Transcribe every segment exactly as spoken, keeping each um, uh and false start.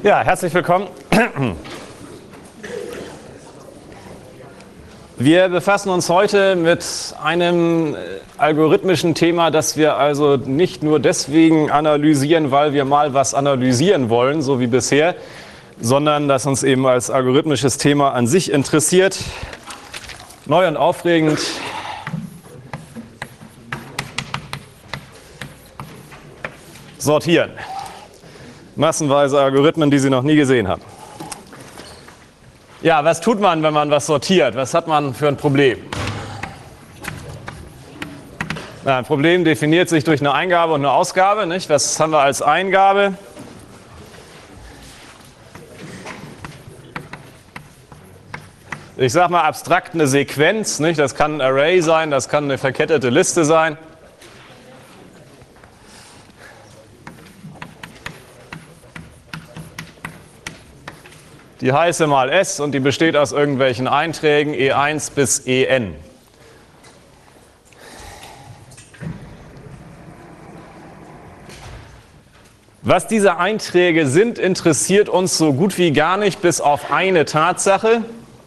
Ja, herzlich willkommen. Wir befassen uns heute mit einem algorithmischen Thema, das wir also nicht nur deswegen analysieren, weil wir mal was analysieren wollen, so wie bisher, sondern das uns eben als algorithmisches Thema an sich interessiert. Neu und aufregend. Sortieren. Massenweise Algorithmen, die Sie noch nie gesehen haben. Ja, was tut man, wenn man was sortiert? Was hat man für ein Problem? Na, ein Problem definiert sich durch eine Eingabe und eine Ausgabe, nicht? Was haben wir als Eingabe? Ich sage mal abstrakt eine Sequenz, nicht? Das kann ein Array sein, das kann eine verkettete Liste sein. Die heiße mal S und die besteht aus irgendwelchen Einträgen E eins bis E n. Was diese Einträge sind, interessiert uns so gut wie gar nicht, bis auf eine Tatsache.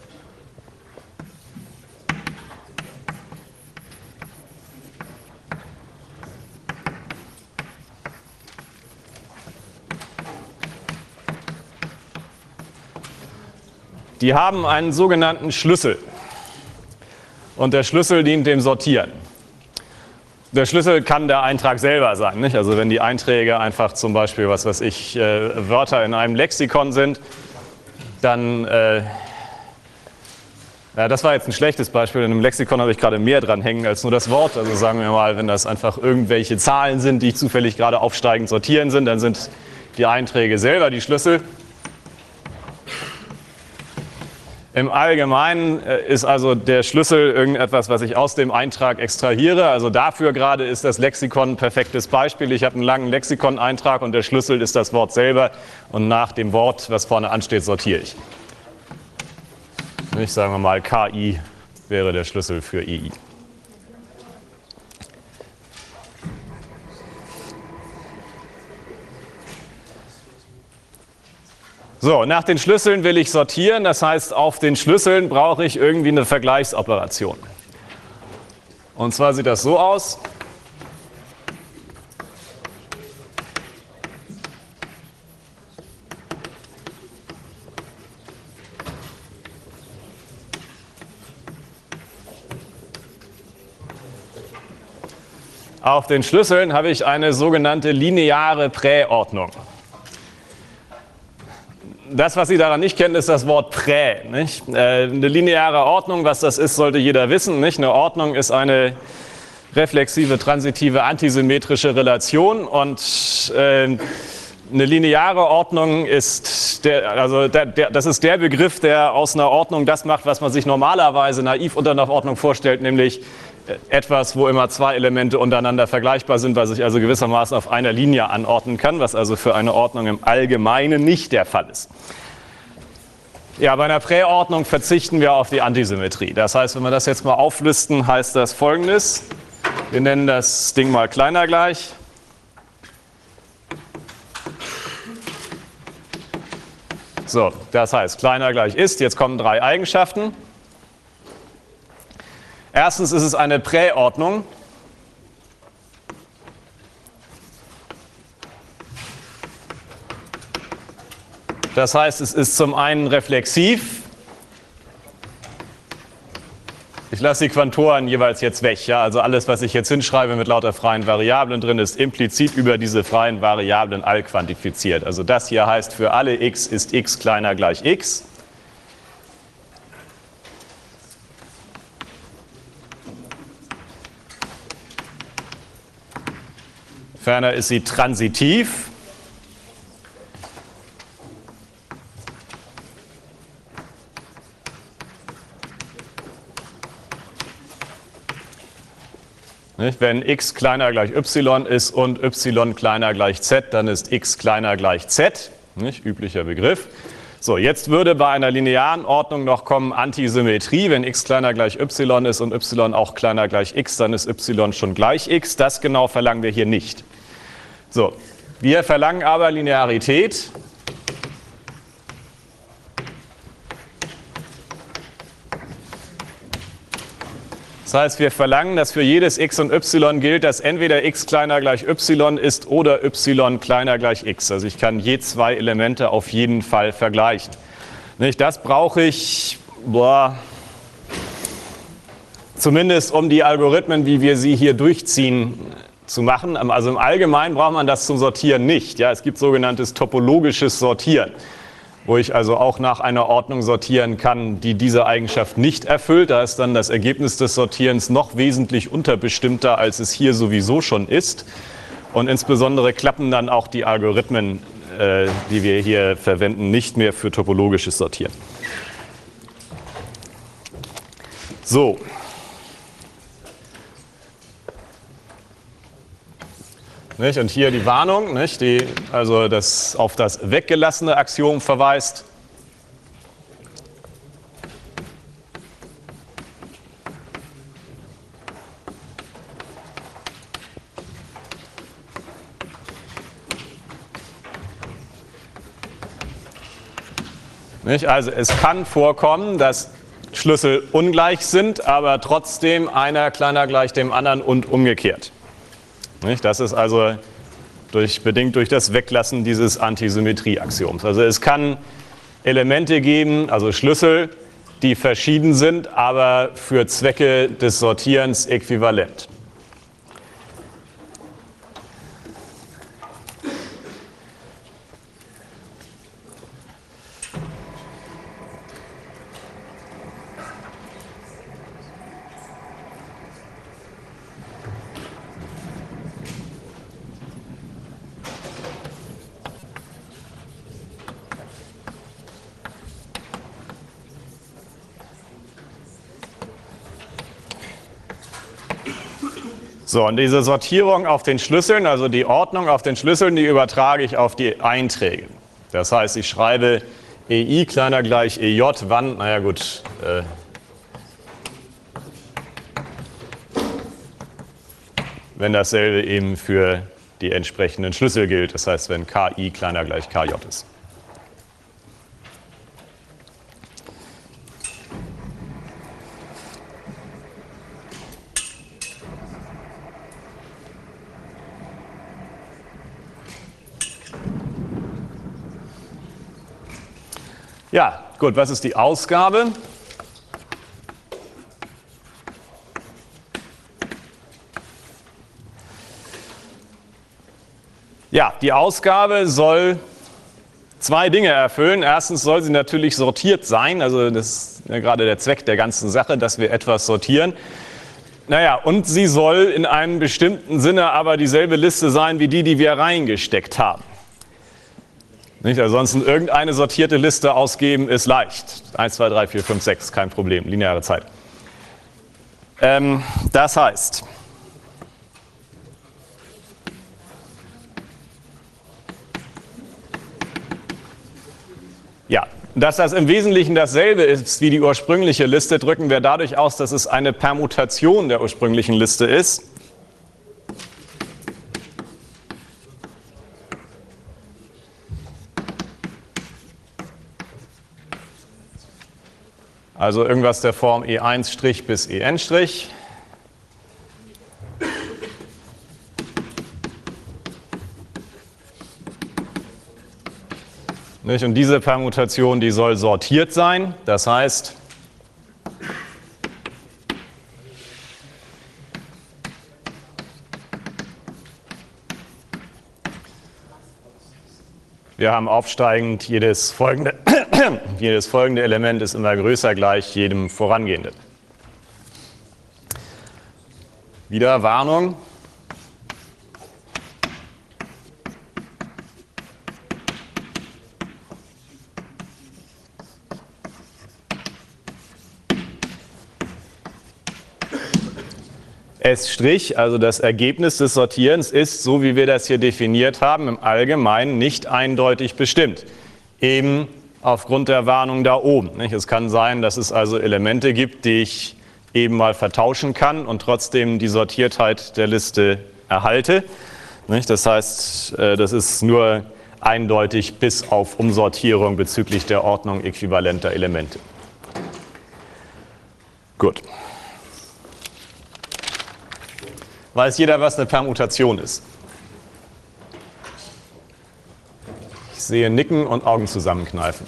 Die haben einen sogenannten Schlüssel und der Schlüssel dient dem Sortieren. Der Schlüssel kann der Eintrag selber sein, nicht? Also wenn die Einträge einfach zum Beispiel, was weiß ich, äh, Wörter in einem Lexikon sind, dann, äh, ja, das war jetzt ein schlechtes Beispiel, in einem Lexikon habe ich gerade mehr dran hängen als nur das Wort. Also sagen wir mal, wenn das einfach irgendwelche Zahlen sind, die zufällig gerade aufsteigend sortieren sind, dann sind die Einträge selber die Schlüssel. Im Allgemeinen ist also der Schlüssel irgendetwas, was ich aus dem Eintrag extrahiere. Also dafür gerade ist das Lexikon ein perfektes Beispiel. Ich habe einen langen Lexikon-Eintrag und der Schlüssel ist das Wort selber. Und nach dem Wort, was vorne ansteht, sortiere ich. Ich sage mal, K I wäre der Schlüssel für E I. So, nach den Schlüsseln will ich sortieren, das heißt, auf den Schlüsseln brauche ich irgendwie eine Vergleichsoperation. Und zwar sieht das so aus. Auf den Schlüsseln habe ich eine sogenannte lineare Präordnung. Das, was Sie daran nicht kennen, ist das Wort Prä. Nicht? Äh, eine lineare Ordnung, was das ist, sollte jeder wissen. Nicht? Eine Ordnung ist eine reflexive, transitive, antisymmetrische Relation. Und äh, eine lineare Ordnung ist, der, also der, der, das ist der Begriff, der aus einer Ordnung das macht, was man sich normalerweise naiv unter einer Ordnung vorstellt, nämlich etwas, wo immer zwei Elemente untereinander vergleichbar sind, was ich also gewissermaßen auf einer Linie anordnen kann, was also für eine Ordnung im Allgemeinen nicht der Fall ist. Ja, bei einer Präordnung verzichten wir auf die Antisymmetrie. Das heißt, wenn wir das jetzt mal auflisten, heißt das Folgendes. Wir nennen das Ding mal kleiner gleich. So, das heißt, kleiner gleich ist. Jetzt kommen drei Eigenschaften. Erstens ist es eine Präordnung. Das heißt, es ist zum einen reflexiv. Ich lasse die Quantoren jeweils jetzt weg. Ja? Also alles, was ich jetzt hinschreibe mit lauter freien Variablen drin, ist implizit über diese freien Variablen all quantifiziert. Also das hier heißt, für alle x ist x kleiner gleich x. Ferner ist sie transitiv. Nicht? Wenn x kleiner gleich y ist und y kleiner gleich z, dann ist x kleiner gleich z. Nicht? Üblicher Begriff. So, jetzt würde bei einer linearen Ordnung noch kommen Antisymmetrie. Wenn x kleiner gleich y ist und y auch kleiner gleich x, dann ist y schon gleich x. Das genau verlangen wir hier nicht. So, wir verlangen aber Linearität. Das heißt, wir verlangen, dass für jedes x und y gilt, dass entweder x kleiner gleich y ist oder y kleiner gleich x. Also ich kann je zwei Elemente auf jeden Fall vergleichen. Das brauche ich, boah, zumindest um die Algorithmen, wie wir sie hier durchziehen, zu machen. Also im Allgemeinen braucht man das zum Sortieren nicht. Ja, es gibt sogenanntes topologisches Sortieren, wo ich also auch nach einer Ordnung sortieren kann, die diese Eigenschaft nicht erfüllt. Da ist dann das Ergebnis des Sortierens noch wesentlich unterbestimmter, als es hier sowieso schon ist. Und insbesondere klappen dann auch die Algorithmen, äh, die wir hier verwenden, nicht mehr für topologisches Sortieren. So. Nicht? Und hier die Warnung, nicht? Die also das auf das weggelassene Axiom verweist. Nicht? Also es kann vorkommen, dass Schlüssel ungleich sind, aber trotzdem einer kleiner gleich dem anderen und umgekehrt. Das ist also durch, bedingt durch das Weglassen dieses Antisymmetrieaxioms. Also es kann Elemente geben, also Schlüssel, die verschieden sind, aber für Zwecke des Sortierens äquivalent. So, und diese Sortierung auf den Schlüsseln, also die Ordnung auf den Schlüsseln, die übertrage ich auf die Einträge. Das heißt, ich schreibe E I kleiner gleich E J, wann, naja gut, äh, wenn dasselbe eben für die entsprechenden Schlüssel gilt, das heißt, wenn K I kleiner gleich K J ist. Ja, gut, was ist die Ausgabe? Ja, die Ausgabe soll zwei Dinge erfüllen. Erstens soll sie natürlich sortiert sein, also das ist ja gerade der Zweck der ganzen Sache, dass wir etwas sortieren. Naja, und sie soll in einem bestimmten Sinne aber dieselbe Liste sein wie die, die wir reingesteckt haben. Nicht? Ansonsten irgendeine sortierte Liste ausgeben ist leicht. eins, zwei, drei, vier, fünf, sechs, kein Problem, lineare Zeit. Ähm, das heißt, ja, dass das im Wesentlichen dasselbe ist wie die ursprüngliche Liste, drücken wir dadurch aus, dass es eine Permutation der ursprünglichen Liste ist. Also irgendwas der Form E eins' bis E n'. Nicht? Und diese Permutation, die soll sortiert sein. Das heißt, wir haben aufsteigend, jedes folgende, jedes folgende Element ist immer größer gleich jedem vorangehenden. Wieder Warnung. S', also das Ergebnis des Sortierens, ist, so wie wir das hier definiert haben, im Allgemeinen nicht eindeutig bestimmt. Eben aufgrund der Warnung da oben. Es kann sein, dass es also Elemente gibt, die ich eben mal vertauschen kann und trotzdem die Sortiertheit der Liste erhalte. Das heißt, das ist nur eindeutig bis auf Umsortierung bezüglich der Ordnung äquivalenter Elemente. Gut. Weiß jeder, was eine Permutation ist? Ich sehe Nicken und Augen zusammenkneifen.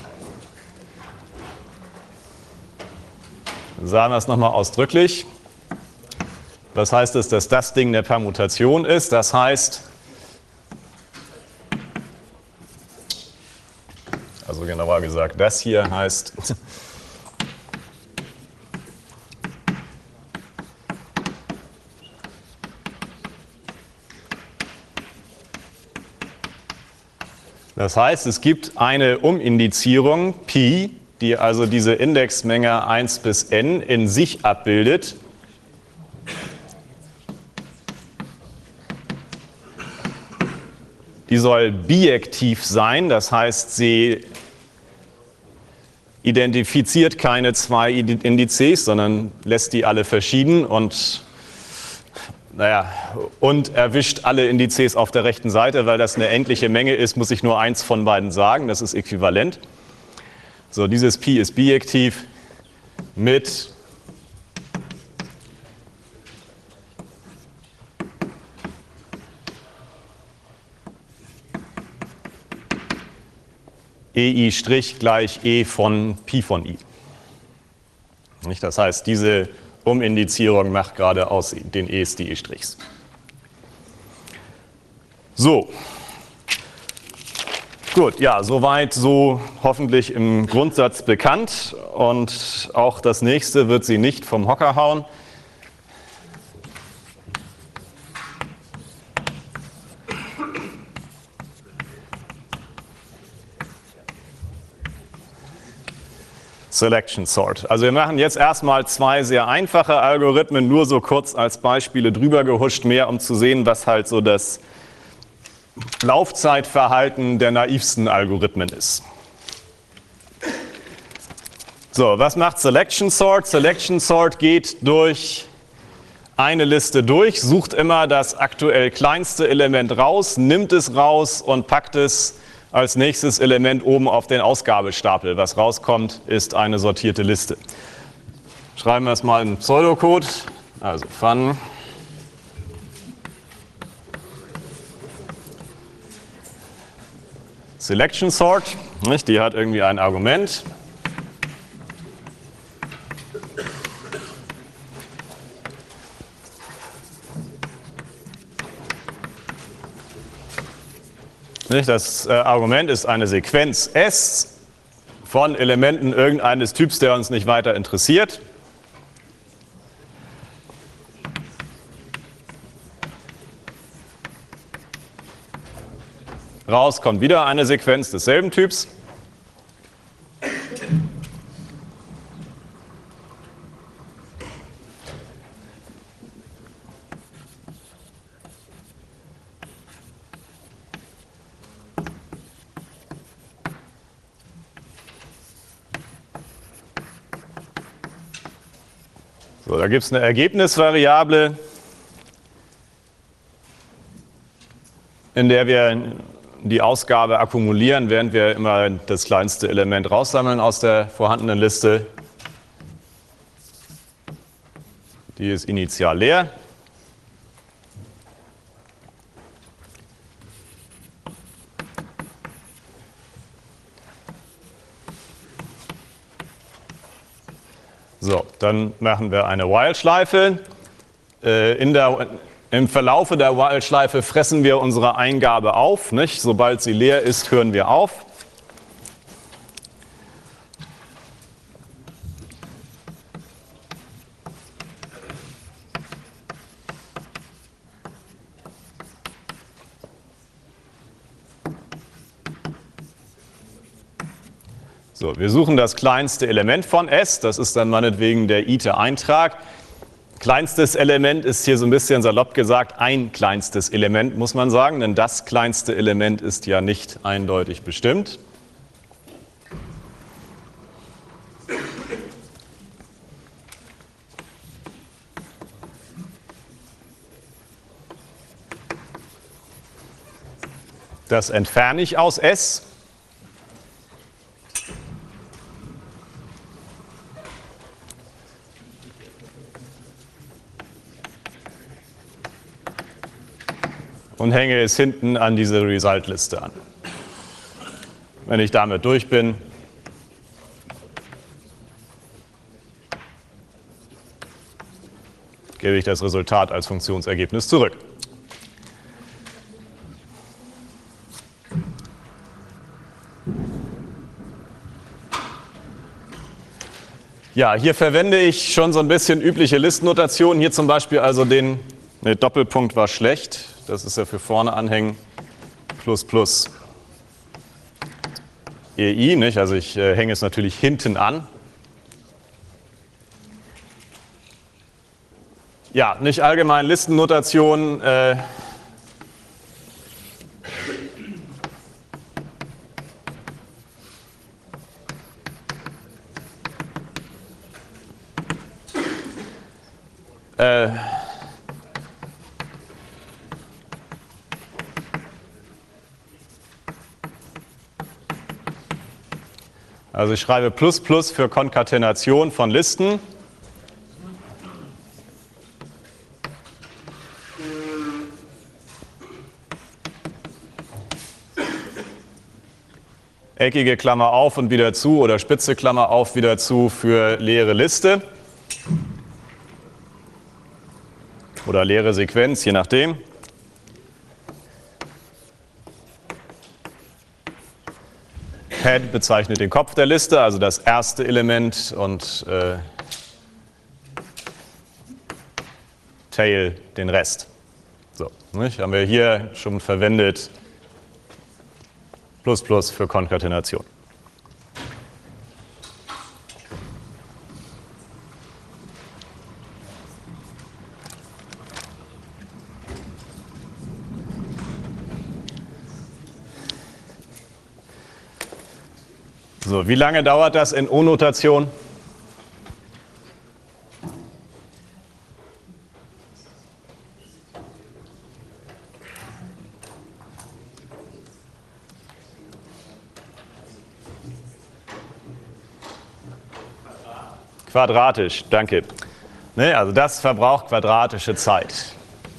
Sagen wir es nochmal ausdrücklich. Was heißt es, dass das Ding eine Permutation ist? Das heißt, also genauer gesagt, das hier heißt, das heißt, es gibt eine Umindizierung Pi, die also diese Indexmenge eins bis n in sich abbildet. Die soll bijektiv sein, das heißt, sie identifiziert keine zwei Indizes, sondern lässt die alle verschieden und, naja, und erwischt alle Indizes auf der rechten Seite. Weil das eine endliche Menge ist, muss ich nur eins von beiden sagen, das ist äquivalent. So, dieses Pi ist bijektiv mit E I' gleich E von Pi von I. Das heißt, diese Umindizierung macht gerade aus den E's die E'. So. Gut, ja, soweit so hoffentlich im Grundsatz bekannt. Und auch das nächste wird Sie nicht vom Hocker hauen. Selection Sort. Also wir machen jetzt erstmal zwei sehr einfache Algorithmen, nur so kurz als Beispiele drüber gehuscht, mehr um zu sehen, was halt so das Laufzeitverhalten der naivsten Algorithmen ist. So, was macht Selection Sort? Selection Sort geht durch eine Liste durch, sucht immer das aktuell kleinste Element raus, nimmt es raus und packt es als nächstes Element oben auf den Ausgabestapel. Was rauskommt, ist eine sortierte Liste. Schreiben wir es mal in Pseudocode. Also fun. Selection Sort, nicht? Die hat irgendwie ein Argument. Das äh, Argument ist eine Sequenz S von Elementen irgendeines Typs, der uns nicht weiter interessiert. Raus kommt wieder eine Sequenz desselben Typs. So, da gibt es eine Ergebnisvariable, in der wir die Ausgabe akkumulieren, während wir immer das kleinste Element raussammeln aus der vorhandenen Liste. Die ist initial leer. So, dann machen wir eine While-Schleife. Äh, in der, Im Verlaufe der While-Schleife fressen wir unsere Eingabe auf. Nicht? Sobald sie leer ist, hören wir auf. So, wir suchen das kleinste Element von S, das ist dann meinetwegen der ite-Eintrag. Kleinstes Element ist hier so ein bisschen salopp gesagt ein kleinstes Element, muss man sagen, denn das kleinste Element ist ja nicht eindeutig bestimmt. Das entferne ich aus S. und hänge es hinten an diese Result-Liste an. Wenn ich damit durch bin, gebe ich das Resultat als Funktionsergebnis zurück. Ja, hier verwende ich schon so ein bisschen übliche Listennotationen. Hier zum Beispiel also den, ne, Doppelpunkt war schlecht, das ist ja für vorne anhängen, plus plus E I, nicht? Also ich äh, hänge es natürlich hinten an. Ja, nicht allgemein Listennotation. Äh, äh, also ich schreibe plus plus für Konkatenation von Listen. Eckige Klammer auf und wieder zu oder spitze Klammer auf, wieder zu für leere Liste oder leere Sequenz, je nachdem. Head bezeichnet den Kopf der Liste, also das erste Element, und äh, Tail den Rest. So, nicht? Haben wir hier schon verwendet. Plus plus für Konkatenation. So, wie lange dauert das in O-Notation? Quadratisch, danke. Ne, also das verbraucht quadratische Zeit.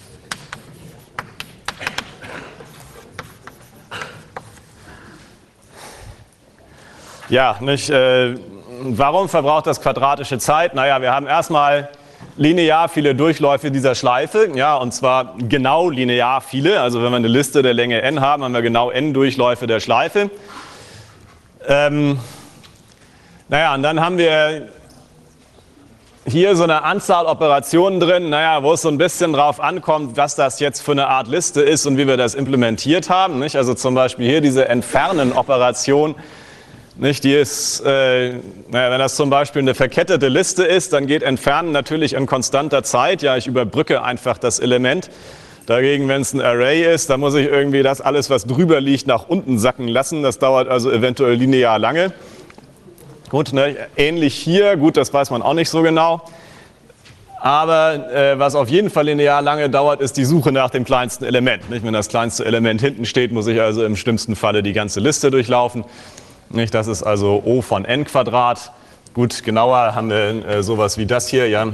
Ja, nicht, äh, warum verbraucht das quadratische Zeit? Naja, wir haben erstmal linear viele Durchläufe dieser Schleife, ja, und zwar genau linear viele. Also wenn wir eine Liste der Länge n haben, haben wir genau n Durchläufe der Schleife. Ähm, naja, und dann haben wir hier so eine Anzahl Operationen drin, naja, wo es so ein bisschen drauf ankommt, was das jetzt für eine Art Liste ist und wie wir das implementiert haben. Nicht? Also zum Beispiel hier diese Entfernen-Operation, nicht? Die ist, äh, naja, wenn das zum Beispiel eine verkettete Liste ist, dann geht Entfernen natürlich in konstanter Zeit. Ja, ich überbrücke einfach das Element. Dagegen, wenn es ein Array ist, dann muss ich irgendwie das alles, was drüber liegt, nach unten sacken lassen. Das dauert also eventuell linear lange. Gut, ne, ähnlich hier, gut, das weiß man auch nicht so genau. Aber äh, was auf jeden Fall linear lange dauert, ist die Suche nach dem kleinsten Element. Nicht? Wenn das kleinste Element hinten steht, muss ich also im schlimmsten Falle die ganze Liste durchlaufen. Nicht? Das ist also O von n Quadrat. Gut, genauer haben wir äh, sowas wie das hier. Ja.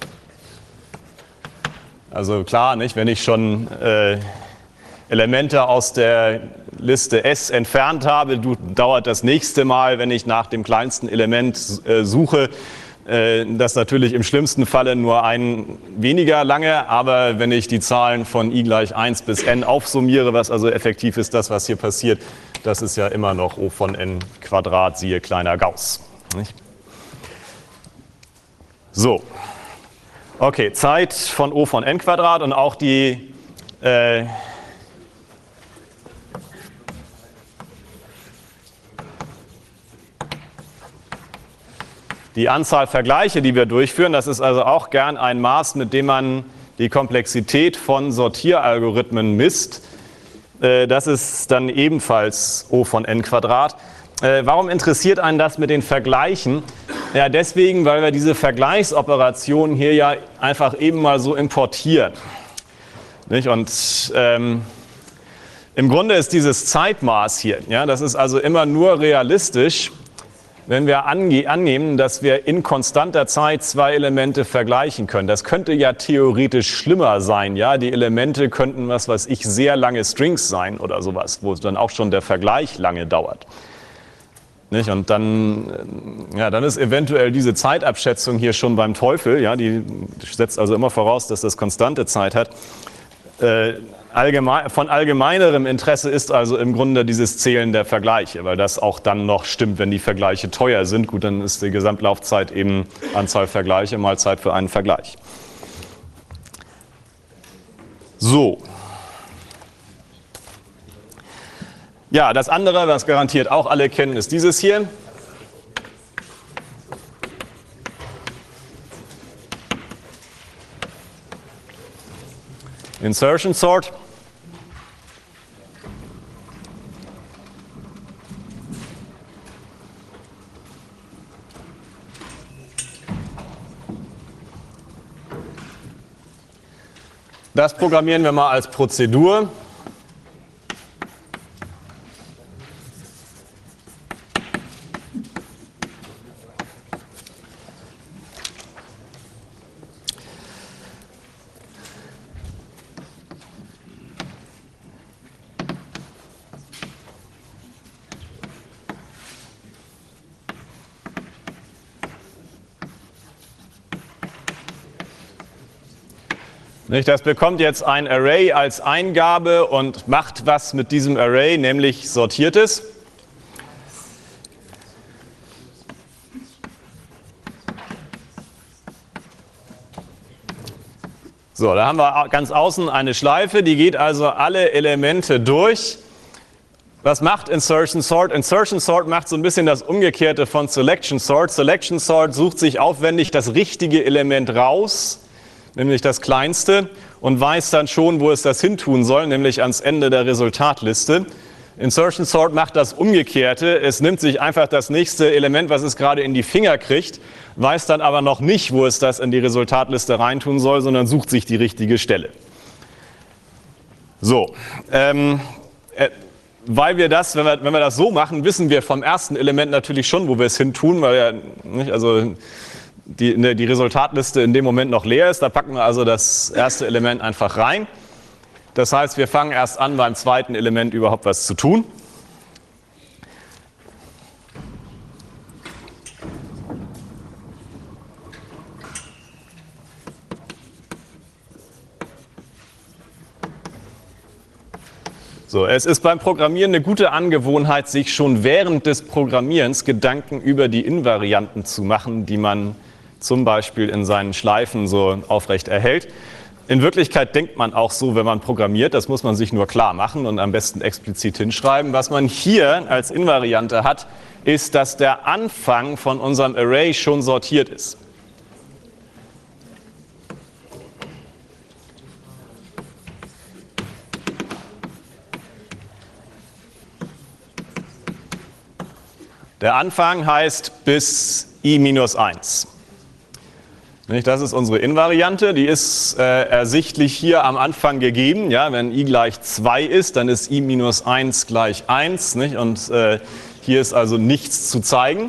Also klar, nicht? Wenn ich schon äh, Elemente aus der Liste S entfernt habe, dauert das nächste Mal, wenn ich nach dem kleinsten Element äh, suche, äh, das natürlich im schlimmsten Falle nur ein weniger lange, aber wenn ich die Zahlen von i gleich eins bis n aufsummiere, was also effektiv ist, das, was hier passiert, das ist ja immer noch O von n Quadrat, siehe kleiner Gauss. Nicht? So, okay, Zeit von O von n Quadrat und auch die äh, Die Anzahl Vergleiche, die wir durchführen, das ist also auch gern ein Maß, mit dem man die Komplexität von Sortieralgorithmen misst. Das ist dann ebenfalls O von n Quadrat. Warum interessiert einen das mit den Vergleichen? Ja, deswegen, weil wir diese Vergleichsoperationen hier ja einfach eben mal so importieren. Nicht? Und ähm, im Grunde ist dieses Zeitmaß hier, ja, das ist also immer nur realistisch, wenn wir ange annehmen, dass wir in konstanter Zeit zwei Elemente vergleichen können. Das könnte ja theoretisch schlimmer sein. Ja? Die Elemente könnten, was weiß ich, sehr lange Strings sein oder sowas, wo dann auch schon der Vergleich lange dauert. Nicht? Und dann, ja, dann ist eventuell diese Zeitabschätzung hier schon beim Teufel. Ja? Die setzt also immer voraus, dass das konstante Zeit hat. Äh, Allgemein, von allgemeinerem Interesse ist also im Grunde dieses Zählen der Vergleiche, weil das auch dann noch stimmt, wenn die Vergleiche teuer sind. Gut, dann ist die Gesamtlaufzeit eben Anzahl Vergleiche mal Zeit für einen Vergleich. So. Ja, das andere, was garantiert auch alle kennen, ist dieses hier. Insertion Sort. Das programmieren wir mal als Prozedur. Das bekommt jetzt ein Array als Eingabe und macht was mit diesem Array, nämlich sortiert es. So, da haben wir ganz außen eine Schleife, die geht also alle Elemente durch. Was macht Insertion Sort? Insertion Sort macht so ein bisschen das Umgekehrte von Selection Sort. Selection Sort sucht sich aufwendig das richtige Element raus, nämlich das kleinste, und weiß dann schon, wo es das hin tun soll, nämlich ans Ende der Resultatliste. Insertion Sort macht das Umgekehrte. Es nimmt sich einfach das nächste Element, was es gerade in die Finger kriegt, weiß dann aber noch nicht, wo es das in die Resultatliste reintun soll, sondern sucht sich die richtige Stelle. So, ähm, äh, weil wir das, wenn wir, wenn wir das so machen, wissen wir vom ersten Element natürlich schon, wo wir es hin tun, weil ja, nicht, also Die, ne, die Resultatliste in dem Moment noch leer ist. Da packen wir also das erste Element einfach rein. Das heißt, wir fangen erst an, beim zweiten Element überhaupt was zu tun. So, es ist beim Programmieren eine gute Angewohnheit, sich schon während des Programmierens Gedanken über die Invarianten zu machen, die man zum Beispiel in seinen Schleifen so aufrecht erhält. In Wirklichkeit denkt man auch so, wenn man programmiert, das muss man sich nur klar machen und am besten explizit hinschreiben. Was man hier als Invariante hat, ist, dass der Anfang von unserem Array schon sortiert ist. Der Anfang heißt bis i minus eins. Das ist unsere Invariante, die ist äh, ersichtlich hier am Anfang gegeben. Ja, wenn i gleich zwei ist, dann ist i minus eins gleich eins. Nicht? Und äh, hier ist also nichts zu zeigen.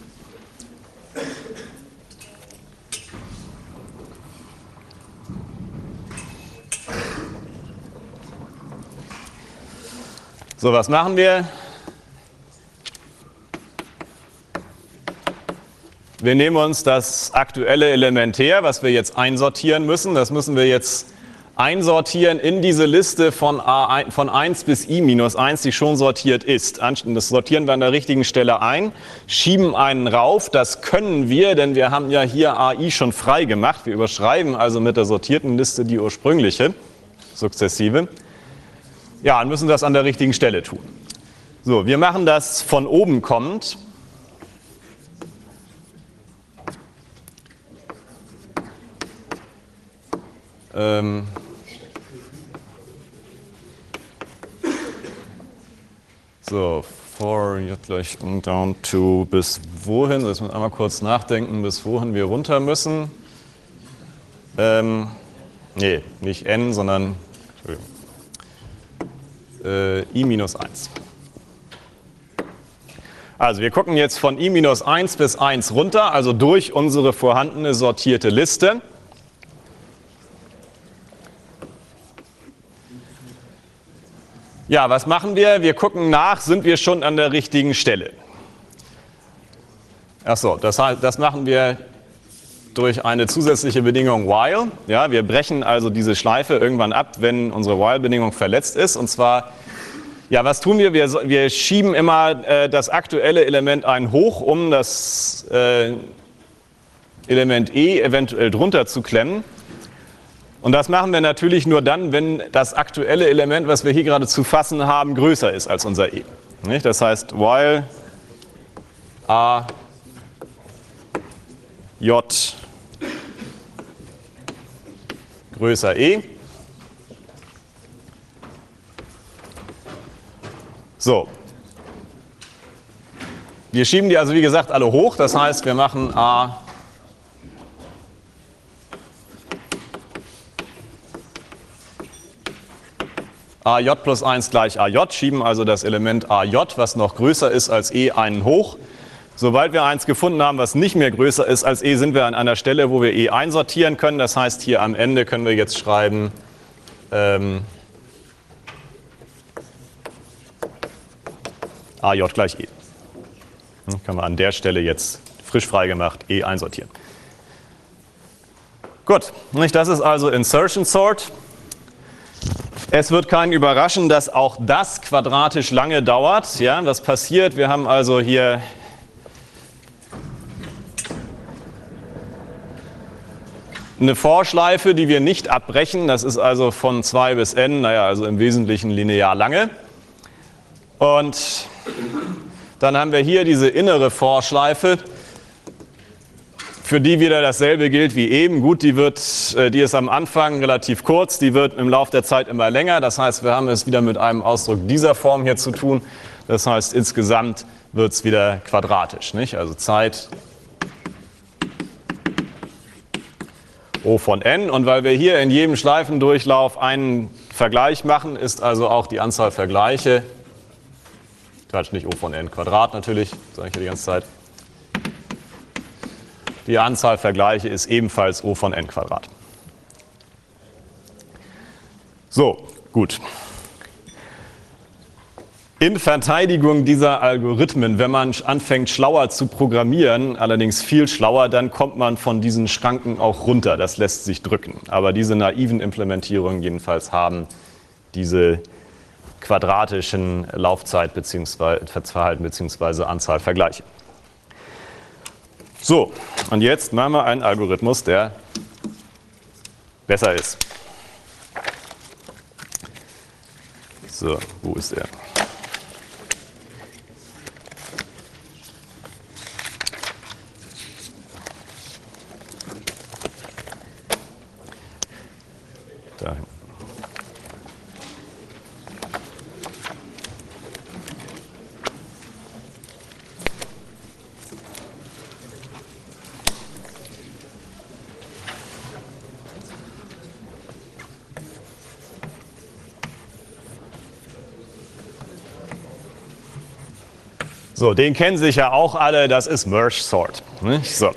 So, was machen wir? Wir nehmen uns das aktuelle Element her, was wir jetzt einsortieren müssen. Das müssen wir jetzt einsortieren in diese Liste von, A, von eins bis i minus eins, die schon sortiert ist. Das sortieren wir an der richtigen Stelle ein, schieben einen rauf. Das können wir, denn wir haben ja hier A I schon frei gemacht. Wir überschreiben also mit der sortierten Liste die ursprüngliche, sukzessive. Ja, und müssen das an der richtigen Stelle tun. So, wir machen das von oben kommend. Ähm so, for jetzt gleich down to bis wohin, das muss einmal kurz nachdenken, bis wohin wir runter müssen. Ähm, nee, nicht n, sondern äh, i minus eins. Also wir gucken jetzt von i minus eins bis eins runter, also durch unsere vorhandene sortierte Liste. Ja, was machen wir? Wir gucken nach, sind wir schon an der richtigen Stelle? Achso, das heißt, das machen wir durch eine zusätzliche Bedingung while. Ja, wir brechen also diese Schleife irgendwann ab, wenn unsere while-Bedingung verletzt ist. Und zwar, ja, was tun wir? Wir, wir schieben immer äh, das aktuelle Element ein hoch, um das äh, Element e eventuell drunter zu klemmen. Und das machen wir natürlich nur dann, wenn das aktuelle Element, was wir hier gerade zu fassen haben, größer ist als unser e. Nicht? Das heißt, while a j größer e. So. Wir schieben die also wie gesagt alle hoch, das heißt, wir machen a aj plus eins gleich aj, schieben also das Element aj, was noch größer ist als e, einen hoch. Sobald wir eins gefunden haben, was nicht mehr größer ist als e, sind wir an einer Stelle, wo wir e einsortieren können. Das heißt, hier am Ende können wir jetzt schreiben, ähm, aj gleich e. Dann können wir an der Stelle jetzt frisch freigemacht e einsortieren. Gut, das ist also Insertion Sort. Es wird keinen überraschen, dass auch das quadratisch lange dauert. Ja, was passiert? Wir haben also hier eine Vorschleife, die wir nicht abbrechen. Das ist also von zwei bis n, naja, also im Wesentlichen linear lange. Und dann haben wir hier diese innere Vorschleife, für die wieder dasselbe gilt wie eben. Gut, die, wird, die ist am Anfang relativ kurz, die wird im Laufe der Zeit immer länger. Das heißt, wir haben es wieder mit einem Ausdruck dieser Form hier zu tun. Das heißt, insgesamt wird es wieder quadratisch, nicht? Also Zeit O von n. Und weil wir hier in jedem Schleifendurchlauf einen Vergleich machen, ist also auch die Anzahl Vergleiche, Quatsch, nicht O von n Quadrat natürlich, sage ich ja die ganze Zeit. Die Anzahl Vergleiche ist ebenfalls O von n Quadrat. So, gut. In Verteidigung dieser Algorithmen, wenn man anfängt schlauer zu programmieren, allerdings viel schlauer, dann kommt man von diesen Schranken auch runter. Das lässt sich drücken. Aber diese naiven Implementierungen jedenfalls haben diese quadratischen Laufzeit bzw. Verhalten bzw. Anzahl Vergleiche. So, und jetzt machen wir einen Algorithmus, der besser ist. So, wo ist er? Da. So, den kennen sicher auch alle, das ist Merge Sort. Nicht? So.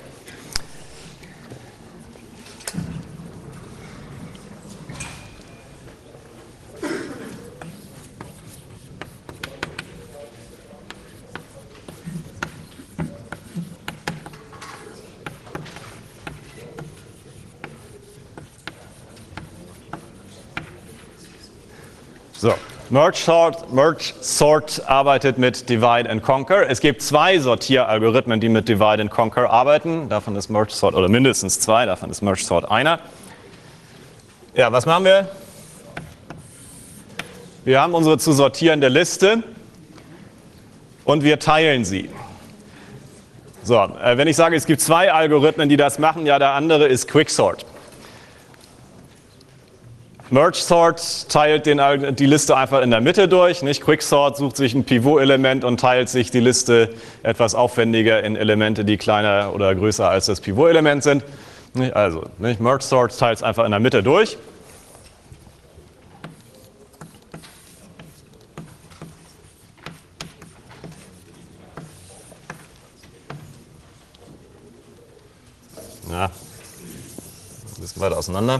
So. Merge Sort, Merge Sort arbeitet mit Divide and Conquer. Es gibt zwei Sortieralgorithmen, die mit Divide and Conquer arbeiten. Davon ist Merge Sort, oder mindestens zwei, davon ist Merge Sort einer. Ja, was machen wir? Wir haben unsere zu sortierende Liste und wir teilen sie. So, äh, wenn ich sage, es gibt zwei Algorithmen, die das machen, ja, der andere ist Quicksort. Merge Sort teilt den, die Liste einfach in der Mitte durch. Nicht? Quicksort sucht sich ein Pivot-Element und teilt sich die Liste etwas aufwendiger in Elemente, die kleiner oder größer als das Pivot-Element sind. Nicht? Also, nicht? Merge Sort teilt es einfach in der Mitte durch. Ja, ein bisschen weiter auseinander.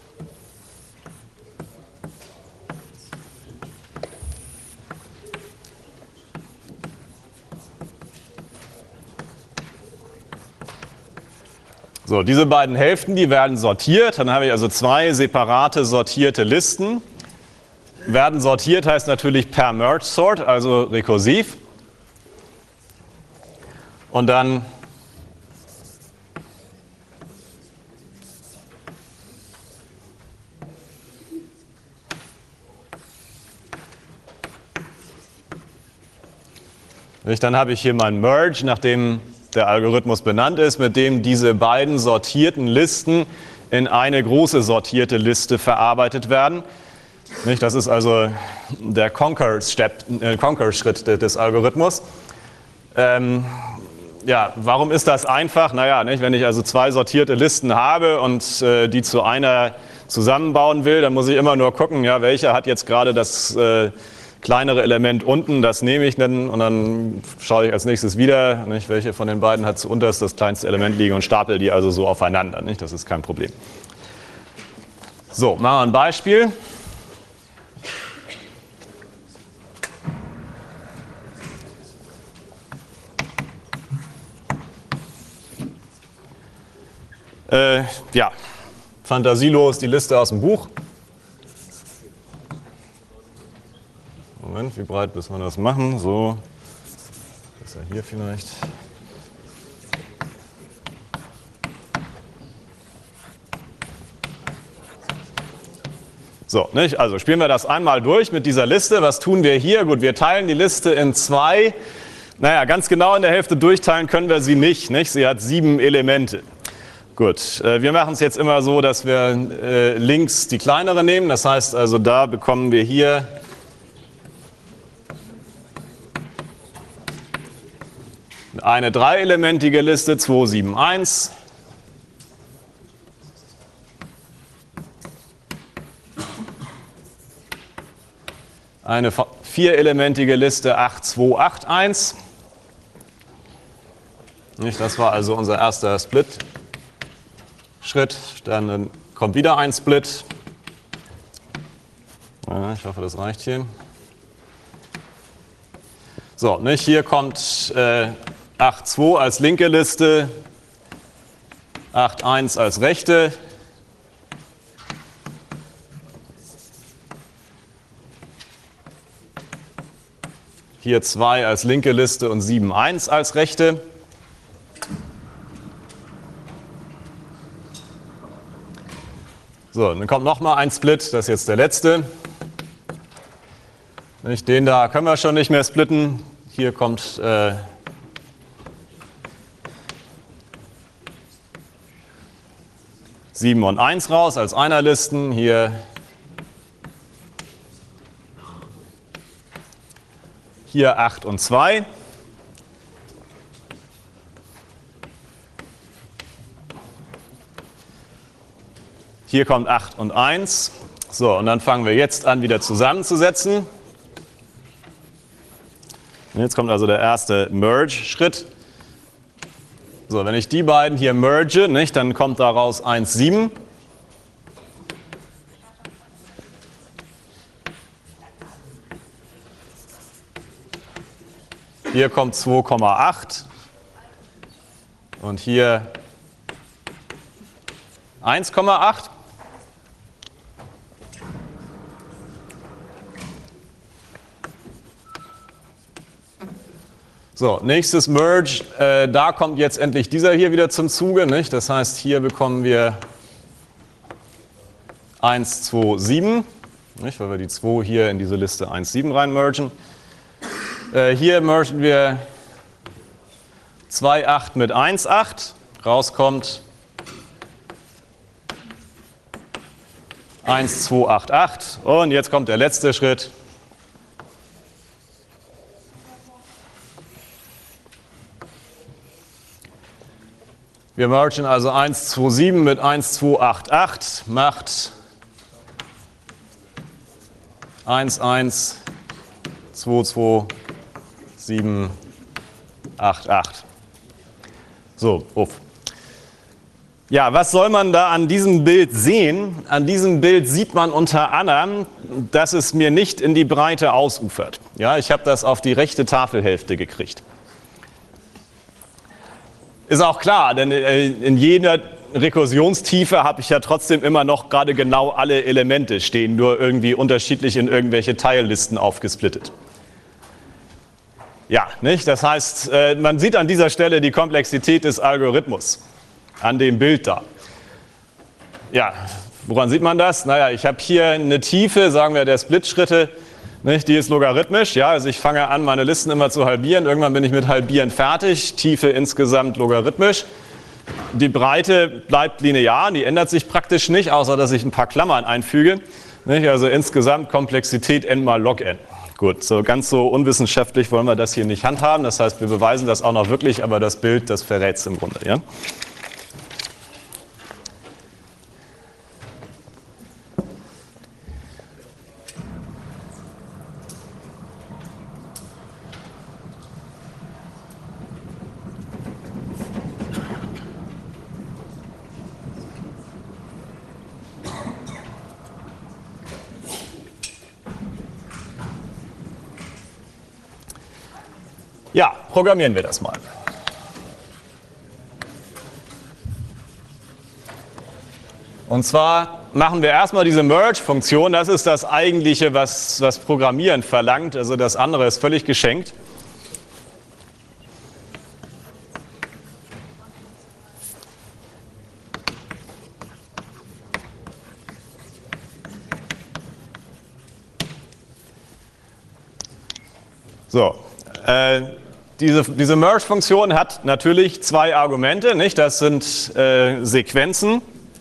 So, diese beiden Hälften, die werden sortiert. Dann habe ich also zwei separate sortierte Listen. Werden sortiert heißt natürlich per Merge Sort, also rekursiv. Und dann dann habe ich hier mein Merge, nachdem der Algorithmus benannt ist, mit dem diese beiden sortierten Listen in eine große sortierte Liste verarbeitet werden. Das ist also der Conquer-Schritt des Algorithmus. Ähm, ja, warum ist das einfach? Naja, nicht, wenn ich also zwei sortierte Listen habe und äh, die zu einer zusammenbauen will, dann muss ich immer nur gucken, ja, welcher hat jetzt gerade das äh, kleinere Element unten, das nehme ich dann und dann schaue ich als nächstes wieder, nicht, welche von den beiden hat zuunterst das kleinste Element liegen und stapel die also so aufeinander. Nicht? Das ist kein Problem. So, machen wir ein Beispiel. Äh, ja, fantasielos die Liste aus dem Buch. Moment, wie breit müssen wir das machen? So, ist ja hier vielleicht. So, nicht? Also spielen wir das einmal durch mit dieser Liste. Was tun wir hier? Gut, wir teilen die Liste in zwei. Naja, ganz genau in der Hälfte durchteilen können wir sie nicht. nicht? Sie hat sieben Elemente. Gut, äh, wir machen es jetzt immer so, dass wir äh, links die kleinere nehmen. Das heißt also, da bekommen wir hier eine dreielementige Liste, zwei, sieben, eins. Eine vierelementige Liste, acht, zwei, acht, eins. Das war also unser erster Split-Schritt. Dann kommt wieder ein Split. Ja, ich hoffe, das reicht hier. So, nicht? Hier kommt äh, acht, zwei als linke Liste, acht, eins als rechte. Hier zwei als linke Liste und sieben, eins als rechte. So, dann kommt nochmal ein Split, das ist jetzt der letzte. Den da können wir schon nicht mehr splitten. Hier kommt äh, sieben und eins raus als Einerlisten. Hier Hier acht und zwei. Hier kommt acht und eins. So, und dann fangen wir jetzt an, wieder zusammenzusetzen. Und jetzt kommt also der erste Merge-Schritt. So, wenn ich die beiden hier merge, nicht, dann kommt daraus eins, sieben. Hier kommt zwei Komma acht und hier eins Komma acht. So, nächstes Merge, äh, da kommt jetzt endlich dieser hier wieder zum Zuge. Nicht? Das heißt, hier bekommen wir eins, zwei, sieben, nicht? Weil wir die zwei hier in diese Liste eins, sieben rein mergen. Hier mergen wir zwei, acht mit eins, acht. Rauskommt eins, zwei, acht, acht. Und jetzt kommt der letzte Schritt. Wir mergen also eins, zwei, sieben mit eins, zwei, acht, acht. Macht eins, eins, zwei, zwei, sieben, acht, acht. So, uff. Ja, was soll man da an diesem Bild sehen? An diesem Bild sieht man unter anderem, dass es mir nicht in die Breite ausufert. Ja, ich habe das auf die rechte Tafelhälfte gekriegt. Ist auch klar, denn in jeder Rekursionstiefe habe ich ja trotzdem immer noch gerade genau alle Elemente stehen, nur irgendwie unterschiedlich in irgendwelche Teillisten aufgesplittet. Ja, nicht? Das heißt, man sieht an dieser Stelle die Komplexität des Algorithmus an dem Bild da. Ja, woran sieht man das? Naja, ich habe hier eine Tiefe, sagen wir der Splitschritte, nicht? Die ist logarithmisch. Ja, also ich fange an, meine Listen immer zu halbieren. Irgendwann bin ich mit Halbieren fertig. Tiefe insgesamt logarithmisch. Die Breite bleibt linear, die ändert sich praktisch nicht, außer dass ich ein paar Klammern einfüge. Nicht? Also insgesamt Komplexität n mal log n. Gut, so ganz so unwissenschaftlich wollen wir das hier nicht handhaben. Das heißt, wir beweisen das auch noch wirklich, aber das Bild, das verrät es im Grunde. Ja? Ja, programmieren wir das mal. Und zwar machen wir erstmal diese Merge-Funktion. Das ist das Eigentliche, was, was Programmieren verlangt. Also das andere ist völlig geschenkt. So. Äh, Diese, diese Merge-Funktion hat natürlich zwei Argumente, nicht? Das sind äh, Sequenzen.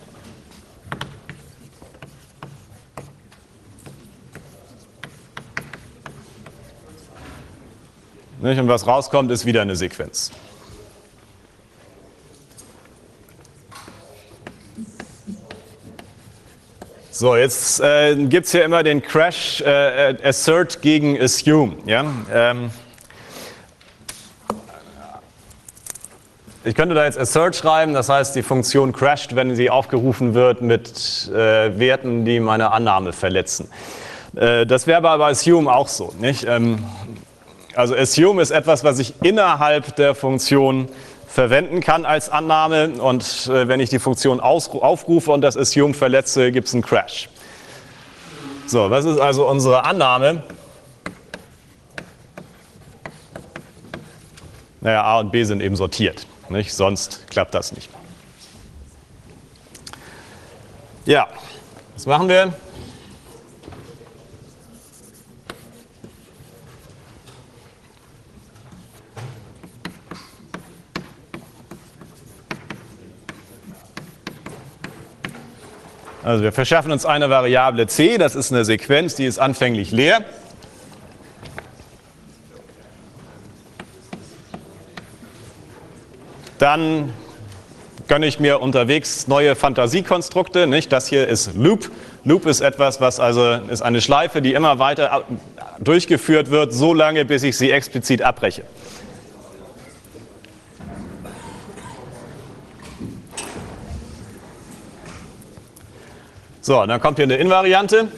Nicht? Und was rauskommt, ist wieder eine Sequenz. So, jetzt äh, gibt es hier immer den Crash äh, Assert gegen Assume. Ja? Ähm, Ich könnte da jetzt assert schreiben, das heißt, die Funktion crasht, wenn sie aufgerufen wird mit äh, Werten, die meine Annahme verletzen. Äh, das wäre aber bei assume auch so, nicht? Ähm, also assume ist etwas, was ich innerhalb der Funktion verwenden kann als Annahme, und äh, wenn ich die Funktion aufrufe und das assume verletze, gibt es einen Crash. So, was ist also unsere Annahme? Naja, A und B sind eben sortiert. Nicht? Sonst klappt das nicht. Ja, was machen wir? Also wir verschaffen uns eine Variable c, das ist eine Sequenz, die ist anfänglich leer. Dann gönne ich mir unterwegs neue Fantasiekonstrukte. Nicht? Das hier ist Loop. Loop ist etwas, was also ist eine Schleife, die immer weiter durchgeführt wird, so lange, bis ich sie explizit abbreche. So, und dann kommt hier eine Invariante.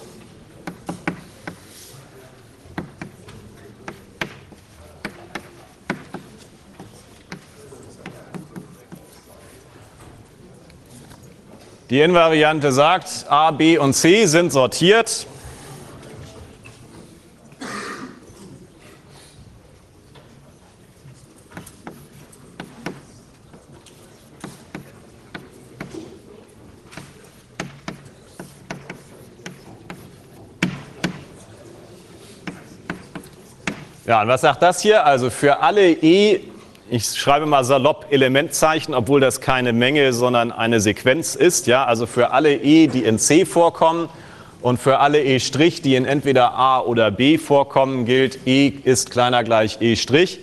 Die Invariante sagt, A, B und C sind sortiert. Ja, und was sagt das hier? Also für alle E, ich schreibe mal salopp Elementzeichen, obwohl das keine Menge, sondern eine Sequenz ist. Ja, also für alle E, die in C vorkommen, und für alle E', die in entweder A oder B vorkommen, gilt E ist kleiner gleich E'.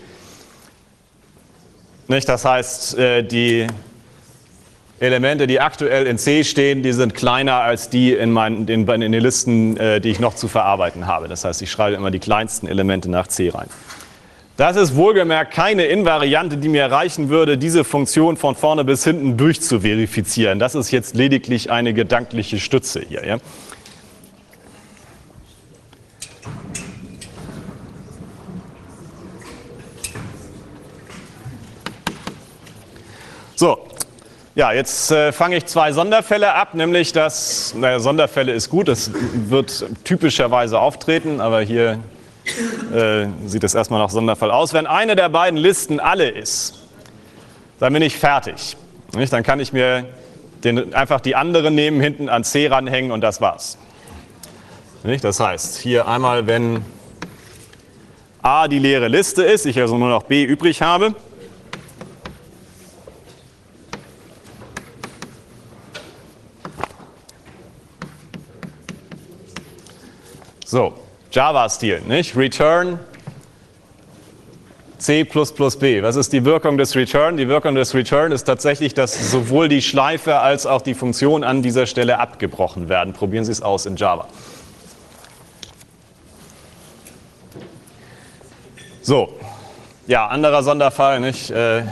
Nicht? Das heißt, die Elemente, die aktuell in C stehen, die sind kleiner als die in, meinen, in, in den Listen, die ich noch zu verarbeiten habe. Das heißt, ich schreibe immer die kleinsten Elemente nach C rein. Das ist wohlgemerkt keine Invariante, die mir reichen würde, diese Funktion von vorne bis hinten durchzuverifizieren. Das ist jetzt lediglich eine gedankliche Stütze hier. Ja? So, ja, jetzt äh, fange ich zwei Sonderfälle ab, nämlich das, naja, Sonderfälle ist gut, das wird typischerweise auftreten, aber hier äh, sieht es erstmal nach Sonderfall aus. Wenn eine der beiden Listen alle ist, dann bin ich fertig. Nicht? Dann kann ich mir den, einfach die andere nehmen, hinten an C ranhängen und das war's. Nicht? Das heißt, hier einmal, wenn A die leere Liste ist, ich also nur noch B übrig habe, so, Java-Stil, nicht? Return C plus plus B. Was ist die Wirkung des Return? Die Wirkung des Return ist tatsächlich, dass sowohl die Schleife als auch die Funktion an dieser Stelle abgebrochen werden. Probieren Sie es aus in Java. So, ja, anderer Sonderfall, nicht? Äh,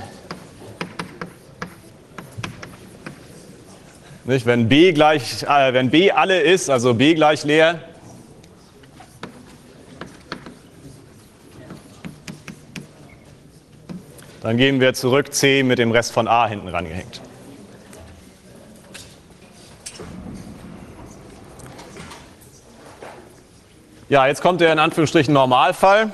nicht? Wenn B gleich, äh, wenn B alle ist, also B gleich leer, dann gehen wir zurück, C mit dem Rest von A hinten rangehängt. Ja, jetzt kommt der in Anführungsstrichen Normalfall.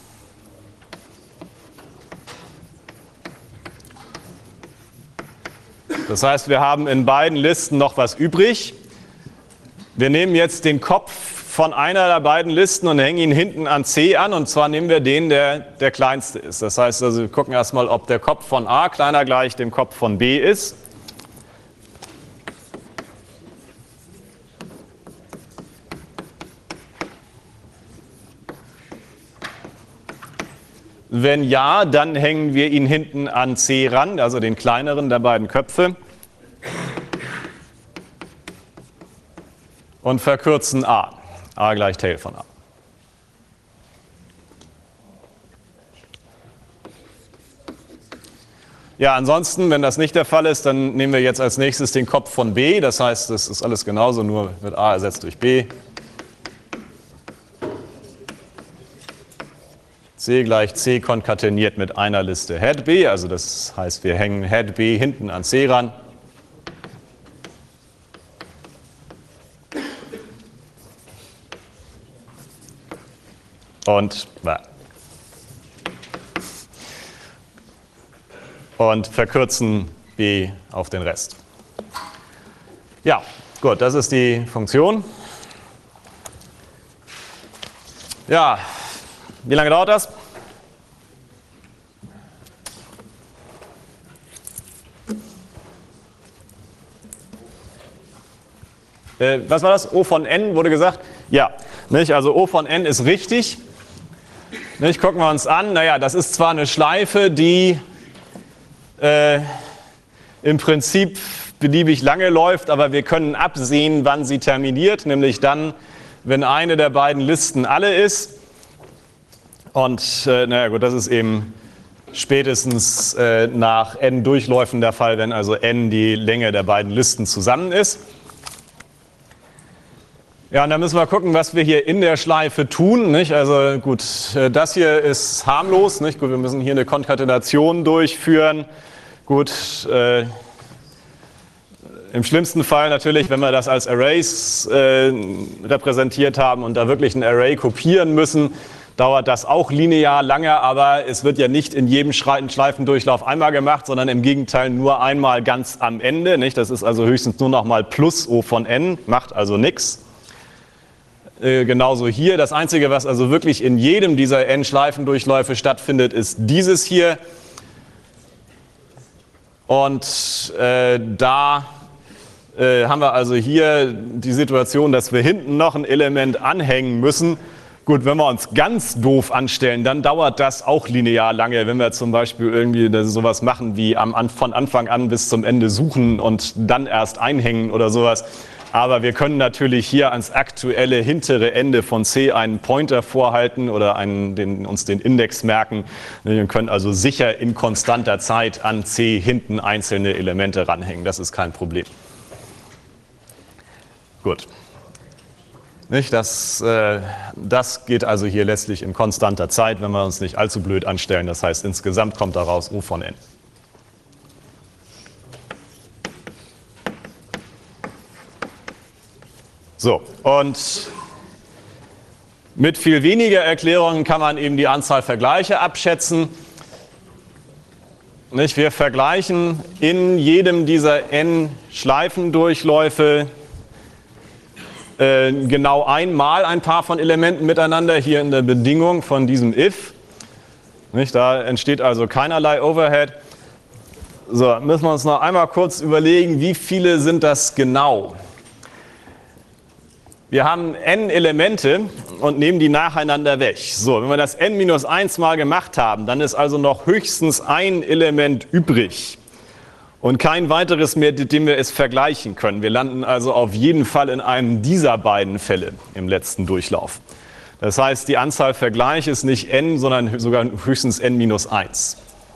Das heißt, wir haben in beiden Listen noch was übrig. Wir nehmen jetzt den Kopf von einer der beiden Listen und hängen ihn hinten an C an, und zwar nehmen wir den, der der kleinste ist. Das heißt also, wir gucken erstmal, ob der Kopf von A kleiner gleich dem Kopf von B ist. Wenn ja, dann hängen wir ihn hinten an C ran, also den kleineren der beiden Köpfe, und verkürzen A. A gleich Tail von A. Ja, ansonsten, wenn das nicht der Fall ist, dann nehmen wir jetzt als nächstes den Kopf von B. Das heißt, das ist alles genauso, nur wird A ersetzt durch B. C gleich C konkateniert mit einer Liste Head B. Also das heißt, wir hängen Head B hinten an C ran. Und, und verkürzen B auf den Rest. Ja, gut, das ist die Funktion. Ja, wie lange dauert das? Äh, was war das? O von n wurde gesagt? Ja, nicht? Also O von n ist richtig. Nicht, gucken wir uns an, naja, das ist zwar eine Schleife, die äh, im Prinzip beliebig lange läuft, aber wir können absehen, wann sie terminiert, nämlich dann, wenn eine der beiden Listen alle ist. Und äh, naja gut, das ist eben spätestens äh, nach n Durchläufen der Fall, wenn also n die Länge der beiden Listen zusammen ist. Ja, und dann müssen wir gucken, was wir hier in der Schleife tun. Nicht? Also gut, das hier ist harmlos. Nicht? Gut, wir müssen hier eine Konkatenation durchführen. Gut, äh, im schlimmsten Fall natürlich, wenn wir das als Arrays äh, repräsentiert haben und da wirklich ein Array kopieren müssen, dauert das auch linear lange, aber es wird ja nicht in jedem Schleifendurchlauf einmal gemacht, sondern im Gegenteil nur einmal ganz am Ende. Nicht? Das ist also höchstens nur noch mal plus O von n, macht also nichts. Genauso hier. Das Einzige, was also wirklich in jedem dieser n-Schleifendurchläufe stattfindet, ist dieses hier. Und äh, da äh, haben wir also hier die Situation, dass wir hinten noch ein Element anhängen müssen. Gut, wenn wir uns ganz doof anstellen, dann dauert das auch linear lange, wenn wir zum Beispiel irgendwie sowas machen wie am, von Anfang an bis zum Ende suchen und dann erst einhängen oder sowas. Aber wir können natürlich hier ans aktuelle hintere Ende von C einen Pointer vorhalten oder einen, den, uns den Index merken. Wir können also sicher in konstanter Zeit an C hinten einzelne Elemente ranhängen. Das ist kein Problem. Gut. Nicht, das, äh, das geht also hier letztlich in konstanter Zeit, wenn wir uns nicht allzu blöd anstellen. Das heißt, insgesamt kommt daraus O von n. So, und mit viel weniger Erklärungen kann man eben die Anzahl Vergleiche abschätzen. Nicht? Wir vergleichen in jedem dieser n Schleifendurchläufe äh, genau einmal ein Paar von Elementen miteinander, hier in der Bedingung von diesem if. Nicht? Da entsteht also keinerlei Overhead. So, müssen wir uns noch einmal kurz überlegen, wie viele sind das genau? Wir haben n Elemente und nehmen die nacheinander weg. So, wenn wir das n minus eins mal gemacht haben, dann ist also noch höchstens ein Element übrig und kein weiteres mehr, mit dem wir es vergleichen können. Wir landen also auf jeden Fall in einem dieser beiden Fälle im letzten Durchlauf. Das heißt, die Anzahl Vergleiche ist nicht n, sondern sogar höchstens n minus eins.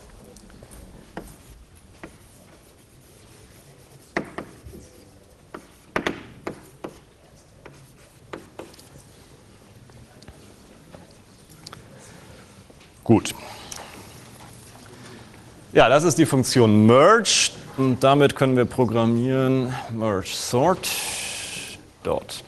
Gut. Ja, das ist die Funktion merge und damit können wir programmieren merge sort dot.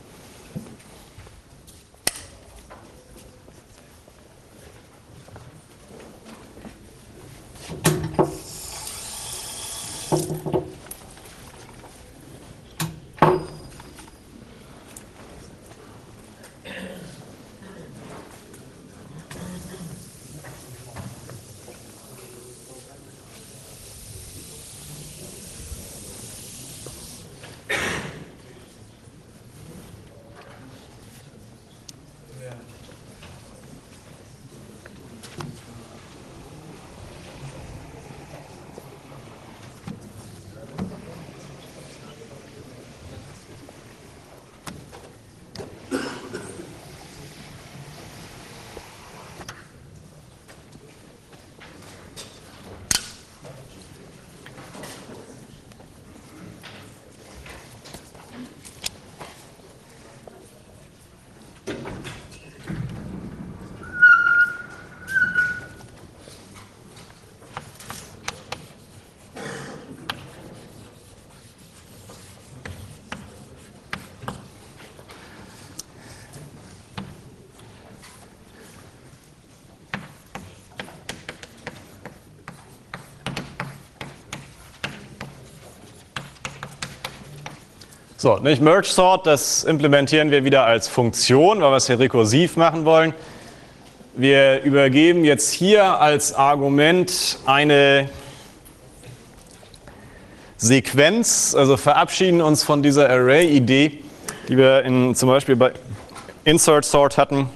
So, nicht Merge Sort, das implementieren wir wieder als Funktion, weil wir es hier rekursiv machen wollen. Wir übergeben jetzt hier als Argument eine Sequenz, also verabschieden uns von dieser Array-Idee, die wir in, zum Beispiel bei Insert Sort hatten.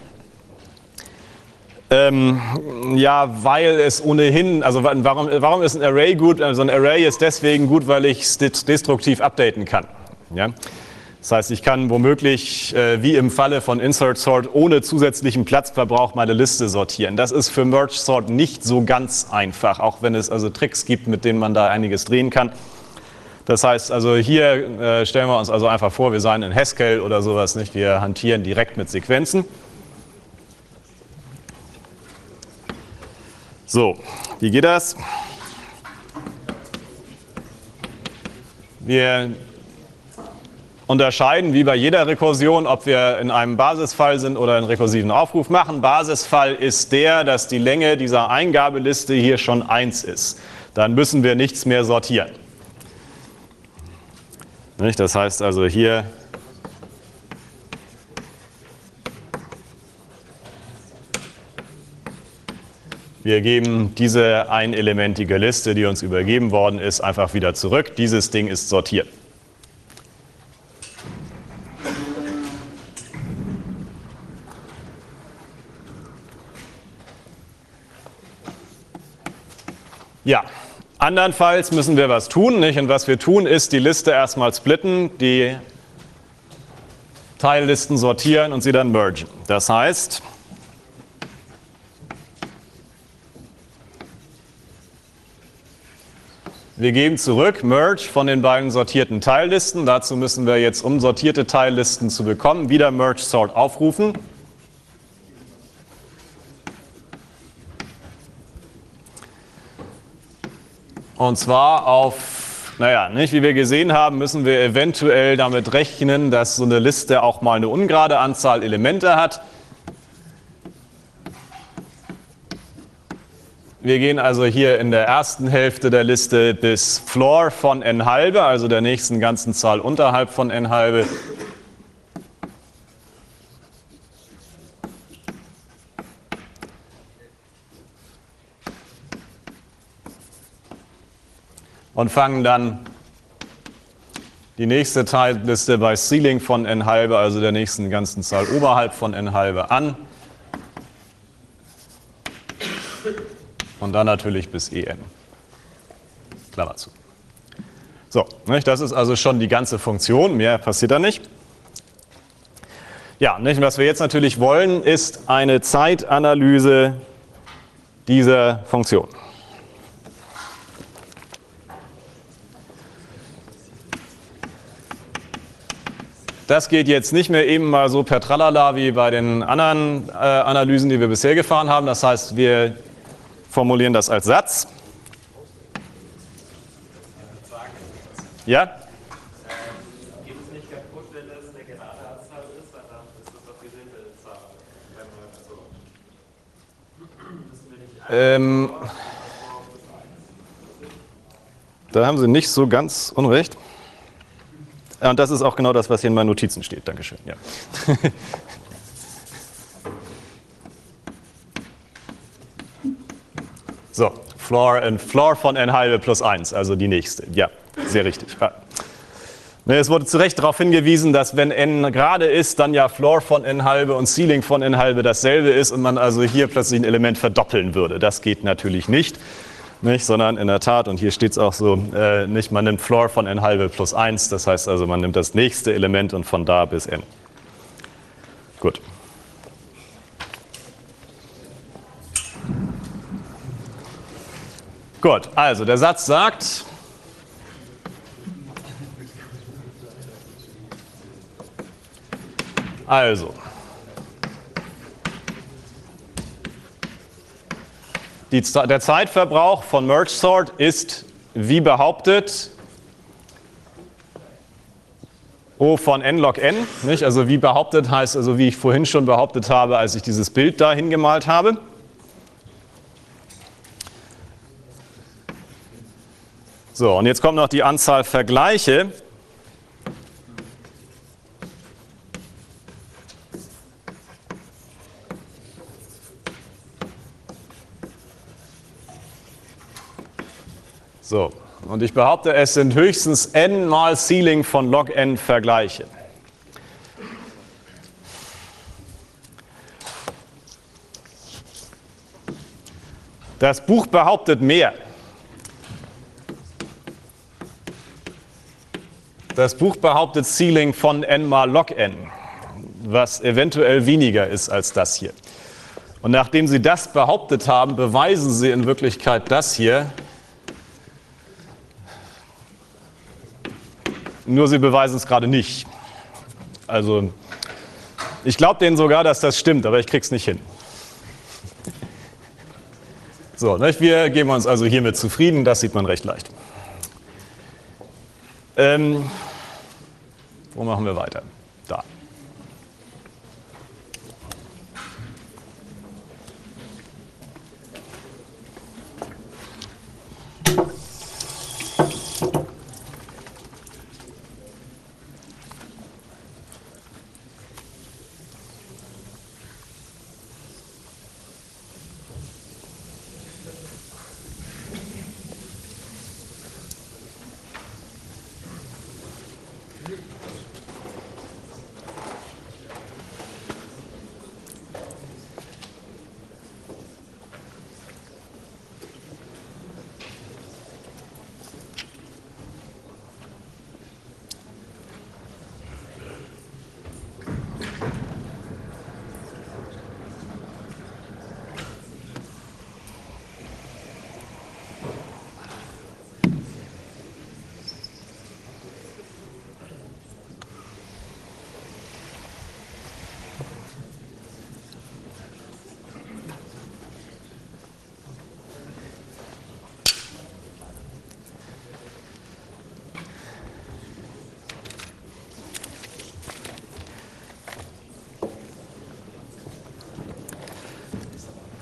Ähm, ja, weil es ohnehin, also warum, warum ist ein Array gut? Also ein Array ist deswegen gut, weil ich es destruktiv updaten kann. Ja? Das heißt, ich kann womöglich, äh, wie im Falle von Insert Sort, ohne zusätzlichen Platzverbrauch meine Liste sortieren. Das ist für Merge Sort nicht so ganz einfach, auch wenn es also Tricks gibt, mit denen man da einiges drehen kann. Das heißt, also hier äh, stellen wir uns also einfach vor, wir seien in Haskell oder sowas, nicht? Wir hantieren direkt mit Sequenzen. So, wie geht das? Wir unterscheiden wie bei jeder Rekursion, ob wir in einem Basisfall sind oder einen rekursiven Aufruf machen. Basisfall ist der, dass die Länge dieser Eingabeliste hier schon eins ist. Dann müssen wir nichts mehr sortieren. Nicht? Das heißt also hier wir geben diese einelementige Liste, die uns übergeben worden ist, einfach wieder zurück. Dieses Ding ist sortiert. Ja, andernfalls müssen wir was tun, nicht? Und was wir tun, ist die Liste erstmal splitten, die Teillisten sortieren und sie dann mergen. Das heißt, wir geben zurück Merge von den beiden sortierten Teillisten. Dazu müssen wir jetzt, um sortierte Teillisten zu bekommen, wieder Merge Sort aufrufen. Und zwar auf, naja, nicht, wie wir gesehen haben, müssen wir eventuell damit rechnen, dass so eine Liste auch mal eine ungerade Anzahl Elemente hat. Wir gehen also hier in der ersten Hälfte der Liste bis Floor von n halbe, also der nächsten ganzen Zahl unterhalb von n halbe. Und fangen dann die nächste Teilliste bei Ceiling von n halbe, also der nächsten ganzen Zahl oberhalb von n halbe an. Und dann natürlich bis en. Klammer zu. So, das ist also schon die ganze Funktion, mehr passiert da nicht. Ja, was wir jetzt natürlich wollen, ist eine Zeitanalyse dieser Funktion. Das geht jetzt nicht mehr eben mal so per Tralala wie bei den anderen äh, Analysen, die wir bisher gefahren haben. Das heißt, wir formulieren das als Satz. Ja? Ähm, geht es nicht kaputt, wenn es eine gerade Anzahl ist, weil dann ist das doch dieselbe Zahl. Ähm, da haben Sie nicht so ganz unrecht. Und das ist auch genau das, was hier in meinen Notizen steht. Dankeschön. Ja. So, Floor, Floor von n halbe plus eins, also die nächste. Ja, sehr richtig. Ja. Es wurde zu Recht darauf hingewiesen, dass wenn n gerade ist, dann ja Floor von n halbe und Ceiling von n halbe dasselbe ist und man also hier plötzlich ein Element verdoppeln würde. Das geht natürlich nicht, nicht sondern in der Tat, und hier steht es auch so, äh, nicht, man nimmt Floor von n halbe plus eins, das heißt also, man nimmt das nächste Element und von da bis n. Gut. Gut, also der Satz sagt, also, die, der Zeitverbrauch von Merge Sort ist, wie behauptet, O von n log n. Nicht? Also wie behauptet heißt, also wie ich vorhin schon behauptet habe, als ich dieses Bild da hingemalt habe. So, und jetzt kommt noch die Anzahl Vergleiche. So, und ich behaupte, es sind höchstens n mal Ceiling von log n Vergleiche. Das Buch behauptet mehr. Das Buch behauptet Ceiling von n mal log n, was eventuell weniger ist als das hier. Und nachdem Sie das behauptet haben, beweisen Sie in Wirklichkeit das hier. Nur Sie beweisen es gerade nicht. Also ich glaube denen sogar, dass das stimmt, aber ich krieg's nicht hin. So, nicht? Wir geben uns also hiermit zufrieden, das sieht man recht leicht. Ähm, wo machen wir weiter? Da.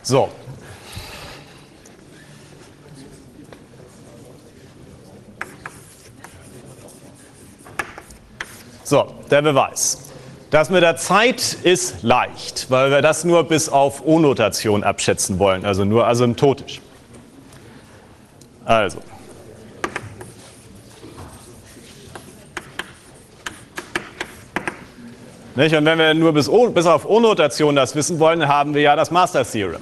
So. So, der Beweis. Das mit der Zeit ist leicht, weil wir das nur bis auf O-Notation abschätzen wollen, also nur asymptotisch. Also. Nicht? Und wenn wir nur bis, o, bis auf O-Notation das wissen wollen, dann haben wir ja das Master Theorem.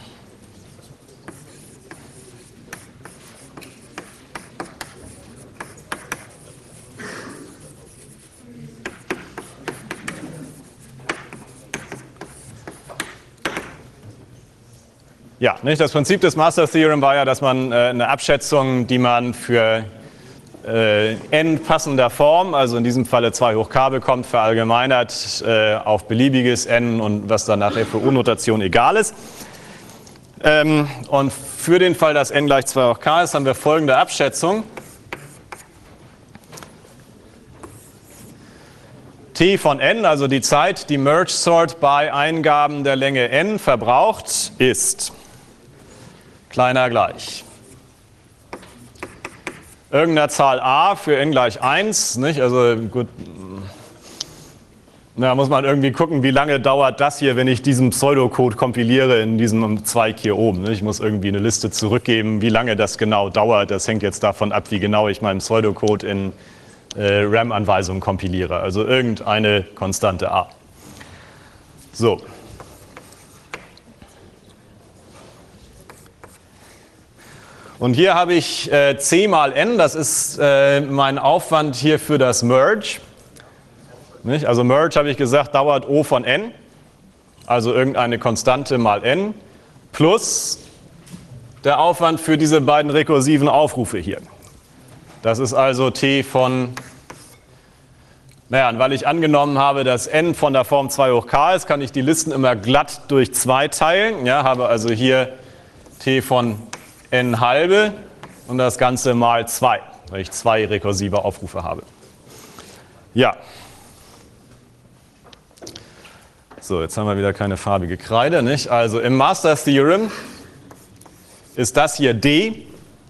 Ja, nicht? Das Prinzip des Master Theorem war ja, dass man äh, eine Abschätzung, die man für äh, n passender Form, also in diesem Falle zwei hoch k bekommt, verallgemeinert äh, auf beliebiges n und was dann nachher für O-Notation egal ist. Ähm, und für den Fall, dass n gleich zwei hoch k ist, haben wir folgende Abschätzung. T von n, also die Zeit, die Merge Sort bei Eingaben der Länge n verbraucht, ist kleiner gleich irgendeiner Zahl a für n gleich eins, nicht? Also gut, da muss man irgendwie gucken, wie lange dauert das hier, wenn ich diesen Pseudocode kompiliere in diesem Zweig hier oben. Nicht? Ich muss irgendwie eine Liste zurückgeben, wie lange das genau dauert. Das hängt jetzt davon ab, wie genau ich meinen Pseudocode in äh, RAM-Anweisungen kompiliere. Also irgendeine Konstante a. So. Und hier habe ich äh, c mal n, das ist äh, mein Aufwand hier für das Merge. Nicht? Also Merge, habe ich gesagt, dauert O von n, also irgendeine Konstante mal n, plus der Aufwand für diese beiden rekursiven Aufrufe hier. Das ist also t von, naja, weil ich angenommen habe, dass n von der Form zwei hoch k ist, kann ich die Listen immer glatt durch zwei teilen. Ja, habe also hier t von n halbe und das Ganze mal zwei, weil ich zwei rekursive Aufrufe habe. Ja. So, jetzt haben wir wieder keine farbige Kreide, nicht? Also im Master Theorem ist das hier D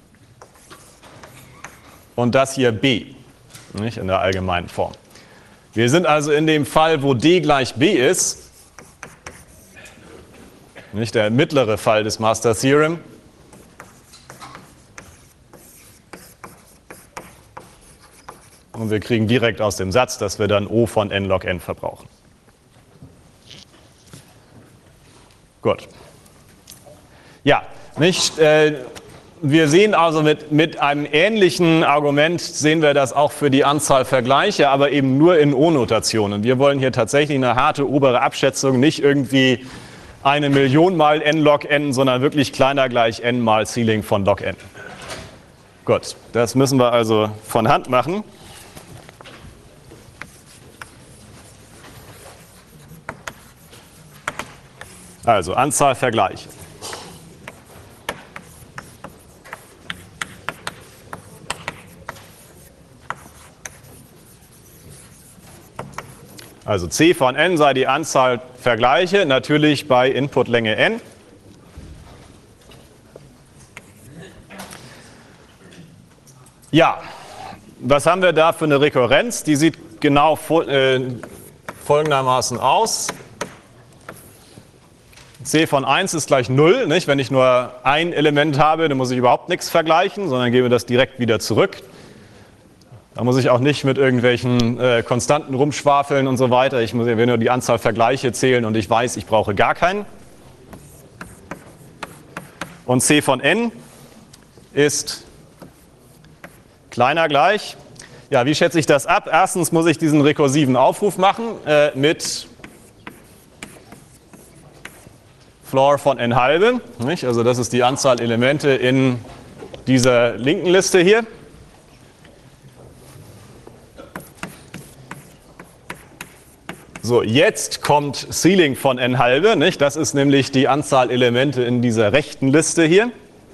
und das hier B, nicht? In der allgemeinen Form. Wir sind also in dem Fall, wo D gleich B ist, nicht der mittlere Fall des Master Theorem. Und wir kriegen direkt aus dem Satz, dass wir dann O von n log n verbrauchen. Gut. Ja, nicht, äh, wir sehen also mit, mit einem ähnlichen Argument, sehen wir das auch für die Anzahl Vergleiche, aber eben nur in O-Notation. Und wir wollen hier tatsächlich eine harte obere Abschätzung, nicht irgendwie eine Million mal n log n, sondern wirklich kleiner gleich n mal Ceiling von log n. Gut, das müssen wir also von Hand machen. Also Anzahl Vergleiche. Also C von n sei die Anzahl Vergleiche, natürlich bei Inputlänge n. Ja, was haben wir da für eine Rekurrenz? Die sieht genau äh, folgendermaßen aus. C von eins ist gleich null, nicht? Wenn ich nur ein Element habe, dann muss ich überhaupt nichts vergleichen, sondern gebe das direkt wieder zurück. Da muss ich auch nicht mit irgendwelchen äh, Konstanten rumschwafeln und so weiter. Ich muss ja nur die Anzahl Vergleiche zählen und ich weiß, ich brauche gar keinen. Und C von n ist kleiner gleich. Ja, wie schätze ich das ab? Erstens muss ich diesen rekursiven Aufruf machen äh, mit Floor von n halbe, nicht? Also das ist die Anzahl Elemente in dieser linken Liste hier. So, jetzt kommt Ceiling von n halbe, nicht? Das ist nämlich die Anzahl Elemente in dieser rechten Liste hier.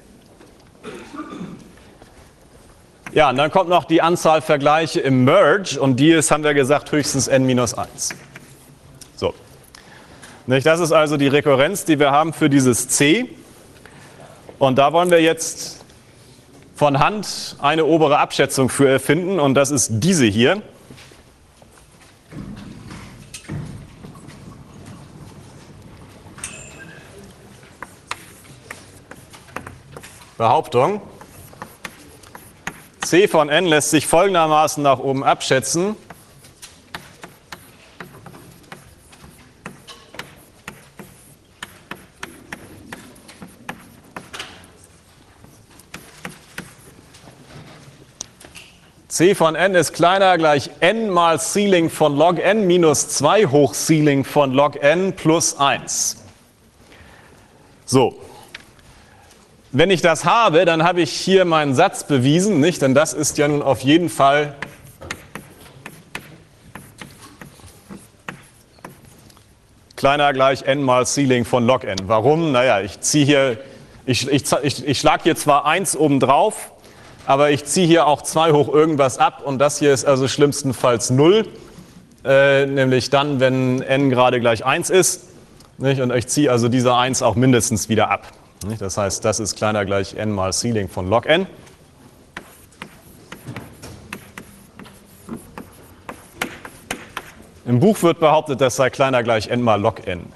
Ja, und dann kommt noch die Anzahl Vergleiche im Merge und die ist, haben wir gesagt, höchstens n minus eins. So. Nicht? Das ist also die Rekurrenz, die wir haben für dieses C. Und da wollen wir jetzt von Hand eine obere Abschätzung für erfinden, und das ist diese hier. Behauptung: C von n lässt sich folgendermaßen nach oben abschätzen. C von n ist kleiner gleich n mal Ceiling von log n minus zwei hoch Ceiling von log n plus eins. So. Wenn ich das habe, dann habe ich hier meinen Satz bewiesen, nicht? Denn das ist ja nun auf jeden Fall kleiner gleich n mal Ceiling von log n. Warum? Naja, ich ziehe hier, ich, ich, ich, ich schlage hier zwar eins oben drauf, aber ich ziehe hier auch zwei hoch irgendwas ab, und das hier ist also schlimmstenfalls null, äh, nämlich dann, wenn n gerade gleich eins ist, nicht? Und ich ziehe also diese eins auch mindestens wieder ab. Nicht? Das heißt, das ist kleiner gleich n mal Ceiling von log n. Im Buch wird behauptet, das sei kleiner gleich n mal log n.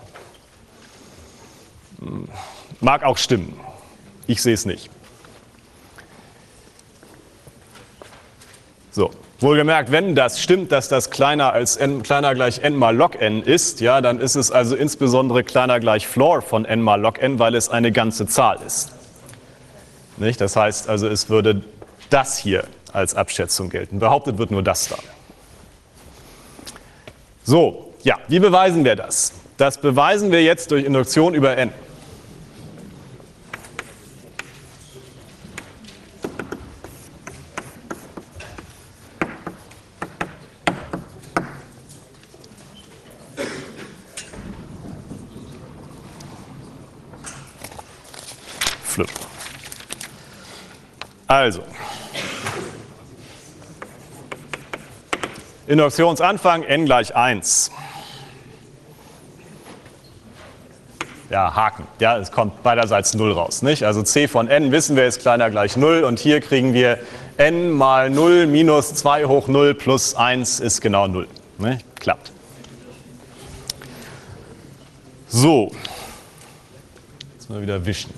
Mag auch stimmen. Ich sehe es nicht. So, wohlgemerkt, wenn das stimmt, dass das kleiner als n, kleiner gleich n mal log n ist, ja, dann ist es also insbesondere kleiner gleich Floor von n mal log n, weil es eine ganze Zahl ist. Nicht? Das heißt also, es würde das hier als Abschätzung gelten. Behauptet wird nur das da. So, ja, wie beweisen wir das? Das beweisen wir jetzt durch Induktion über n. Also, Induktionsanfang n gleich eins. Ja, Haken. Ja, es kommt beiderseits null raus, nicht? Also C von n wissen wir ist kleiner gleich null, und hier kriegen wir n mal null minus zwei hoch null plus eins ist genau null. Nicht? Klappt. So. Jetzt mal wieder wischen.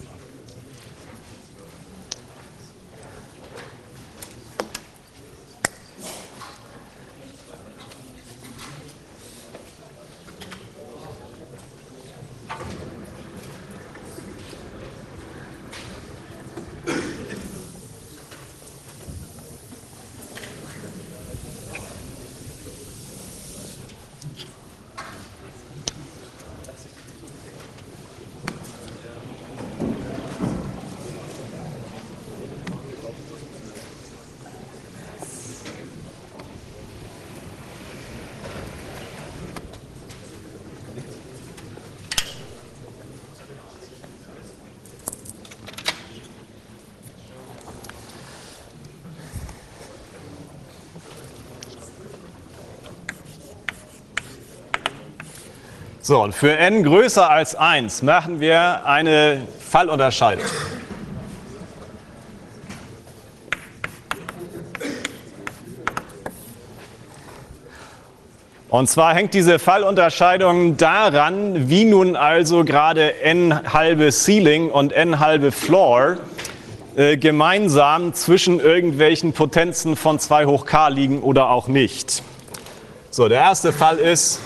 So, und für n größer als eins machen wir eine Fallunterscheidung. Und zwar hängt diese Fallunterscheidung daran, wie nun also gerade n halbe Ceiling und n halbe Floor äh, gemeinsam zwischen irgendwelchen Potenzen von zwei hoch k liegen oder auch nicht. So, der erste Fall ist,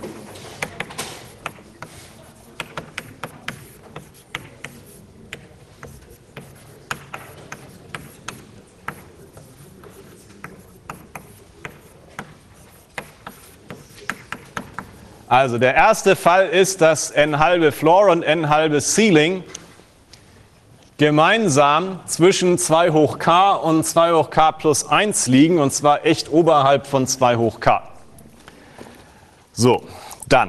also der erste Fall ist, dass n halbe Floor und n halbe Ceiling gemeinsam zwischen zwei hoch k und zwei hoch k plus eins liegen, und zwar echt oberhalb von zwei hoch k. So, dann.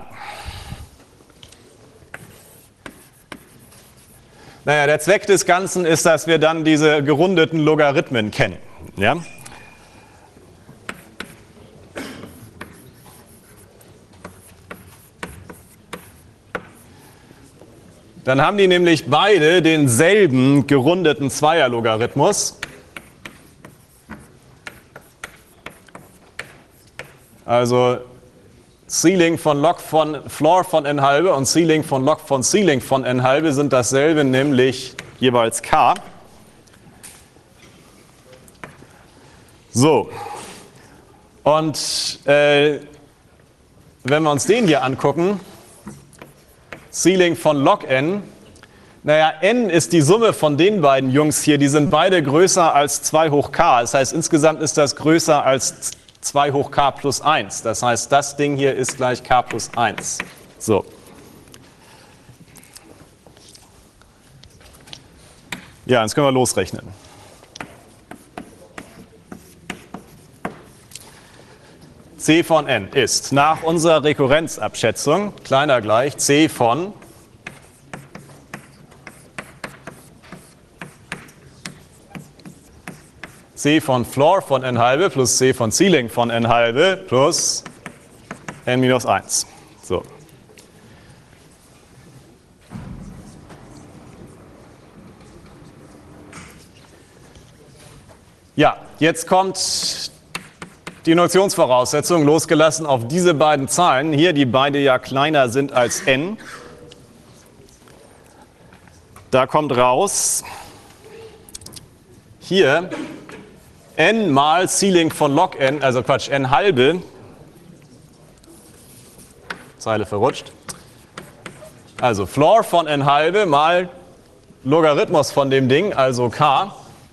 Naja, der Zweck des Ganzen ist, dass wir dann diese gerundeten Logarithmen kennen. Ja? Dann haben die nämlich beide denselben gerundeten Zweierlogarithmus. Also Ceiling von Log von Floor von n halbe und Ceiling von Log von Ceiling von n halbe sind dasselbe, nämlich jeweils k. So. Und äh, wenn wir uns den hier angucken, Ceiling von Log n, naja, n ist die Summe von den beiden Jungs hier, die sind beide größer als zwei hoch k. Das heißt, insgesamt ist das größer als zwei hoch k plus eins. Das heißt, das Ding hier ist gleich k plus eins. So. Ja, jetzt können wir losrechnen. C von n ist nach unserer Rekurrenzabschätzung kleiner gleich c von c von Floor von n halbe plus c von Ceiling von n halbe plus n minus eins. So. Ja, jetzt kommt die Induktionsvoraussetzung, losgelassen auf diese beiden Zahlen, hier, die beide ja kleiner sind als n. Da kommt raus, hier n mal Ceiling von Log n, also Quatsch, n halbe, Zeile verrutscht, also Floor von n halbe mal Logarithmus von dem Ding, also k,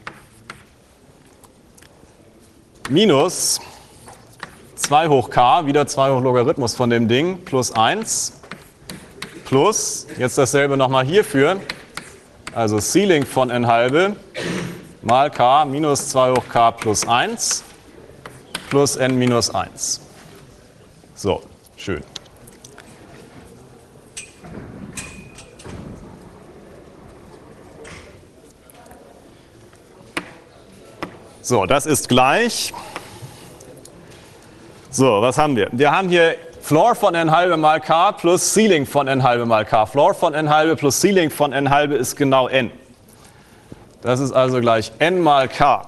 minus zwei hoch k, wieder zwei hoch Logarithmus von dem Ding, plus eins, plus, jetzt dasselbe nochmal hierfür, also Ceiling von n halbe mal k minus zwei hoch k plus eins plus n minus eins. So, schön. So, das ist gleich. So, was haben wir? Wir haben hier Floor von n halbe mal k plus Ceiling von n halbe mal k. Floor von n halbe plus Ceiling von n halbe ist genau n. Das ist also gleich n mal k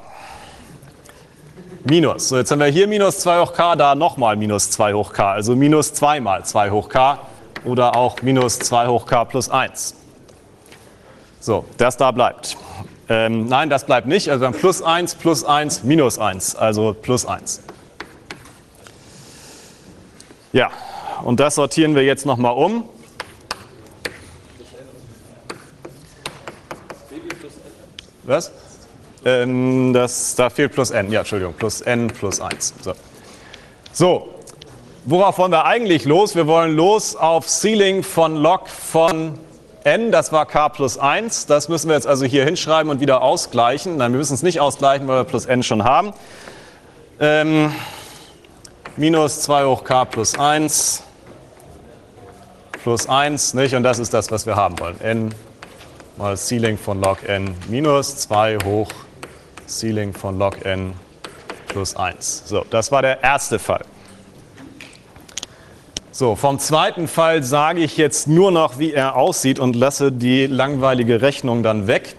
minus. So, jetzt haben wir hier minus zwei hoch k, da nochmal minus zwei hoch k. Also minus zwei mal zwei hoch k oder auch minus zwei hoch k plus eins. So, das da bleibt. Ähm, nein, das bleibt nicht. Also wir haben plus eins, plus eins, minus eins. Also plus eins. Ja, und das sortieren wir jetzt nochmal um. Was? Ähm, das, da fehlt plus n. Ja, Entschuldigung, plus n plus eins. So. So, worauf wollen wir eigentlich los? Wir wollen los auf Ceiling von Log von n, das war k plus eins. Das müssen wir jetzt also hier hinschreiben und wieder ausgleichen. Nein, wir müssen es nicht ausgleichen, weil wir plus n schon haben. Ähm, minus zwei hoch k plus eins plus eins, nicht? Und das ist das, was wir haben wollen. n mal Ceiling von Log n minus zwei hoch Ceiling von Log n plus eins. So, das war der erste Fall. So, vom zweiten Fall sage ich jetzt nur noch, wie er aussieht und lasse die langweilige Rechnung dann weg.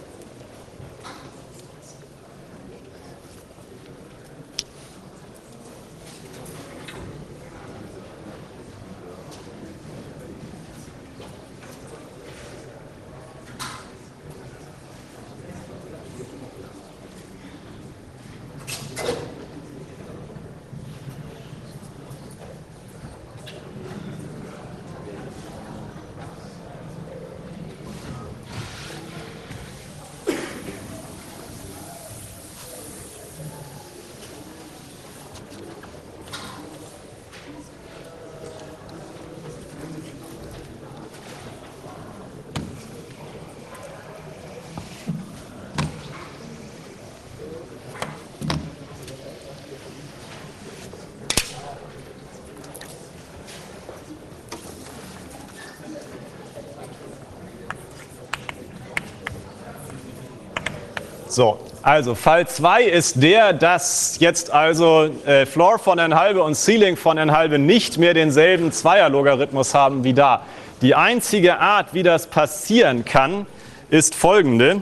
So, also Fall zwei ist der, dass jetzt also äh, Floor von n halbe und Ceiling von n halbe nicht mehr denselben Zweierlogarithmus haben wie da. Die einzige Art, wie das passieren kann, ist folgende.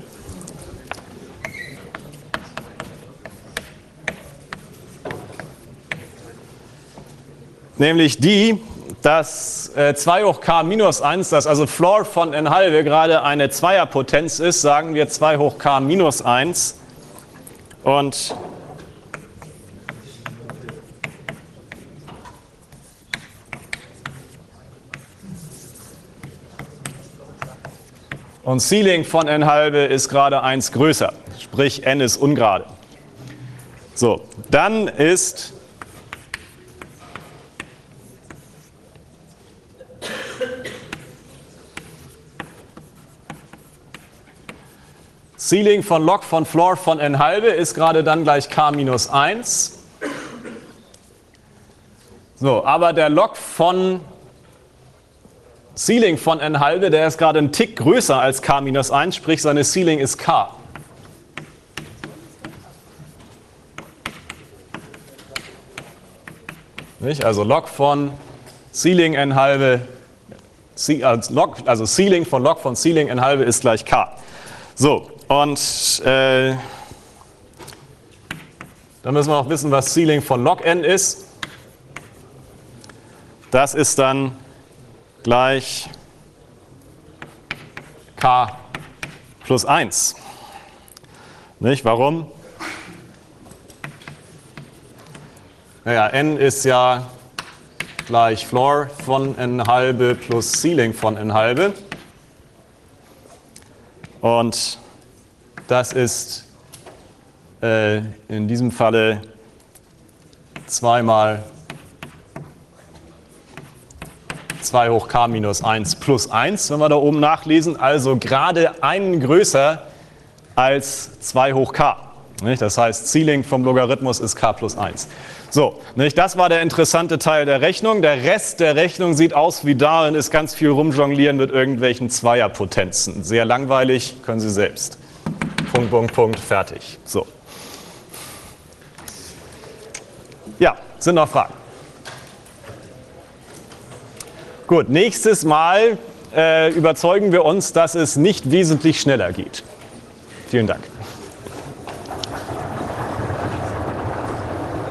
Nämlich die, dass äh, zwei hoch k minus eins, dass also Floor von n halbe gerade eine Zweierpotenz ist, sagen wir zwei hoch k minus eins. Und Und Ceiling von n halbe ist gerade eins größer, sprich n ist ungerade. So, dann ist Ceiling von Log von Floor von n halbe ist gerade dann gleich k minus eins. So, aber der Log von Ceiling von n halbe, der ist gerade einen Tick größer als k minus eins, sprich seine Ceiling ist k. Nicht? Also Log von Ceiling n halbe, also, Log, also Ceiling von Log von Ceiling n halbe ist gleich k. So, und äh, dann müssen wir noch wissen, was Ceiling von Log n ist. Das ist dann gleich k plus eins. Nicht? Warum? Naja, n ist ja gleich Floor von n halbe plus Ceiling von n halbe. Und das ist äh, in diesem Falle zweimal zwei hoch k minus eins plus eins, wenn wir da oben nachlesen, also gerade einen größer als zwei hoch k. Nicht? Das heißt, Ceiling vom Logarithmus ist k plus eins. So, nicht? Das war der interessante Teil der Rechnung. Der Rest der Rechnung sieht aus wie darin, ist ganz viel rumjonglieren mit irgendwelchen Zweierpotenzen. Sehr langweilig, können Sie selbst. Punkt, Punkt, Punkt, fertig. So. Ja, sind noch Fragen? Gut, nächstes Mal äh, überzeugen wir uns, dass es nicht wesentlich schneller geht. Vielen Dank.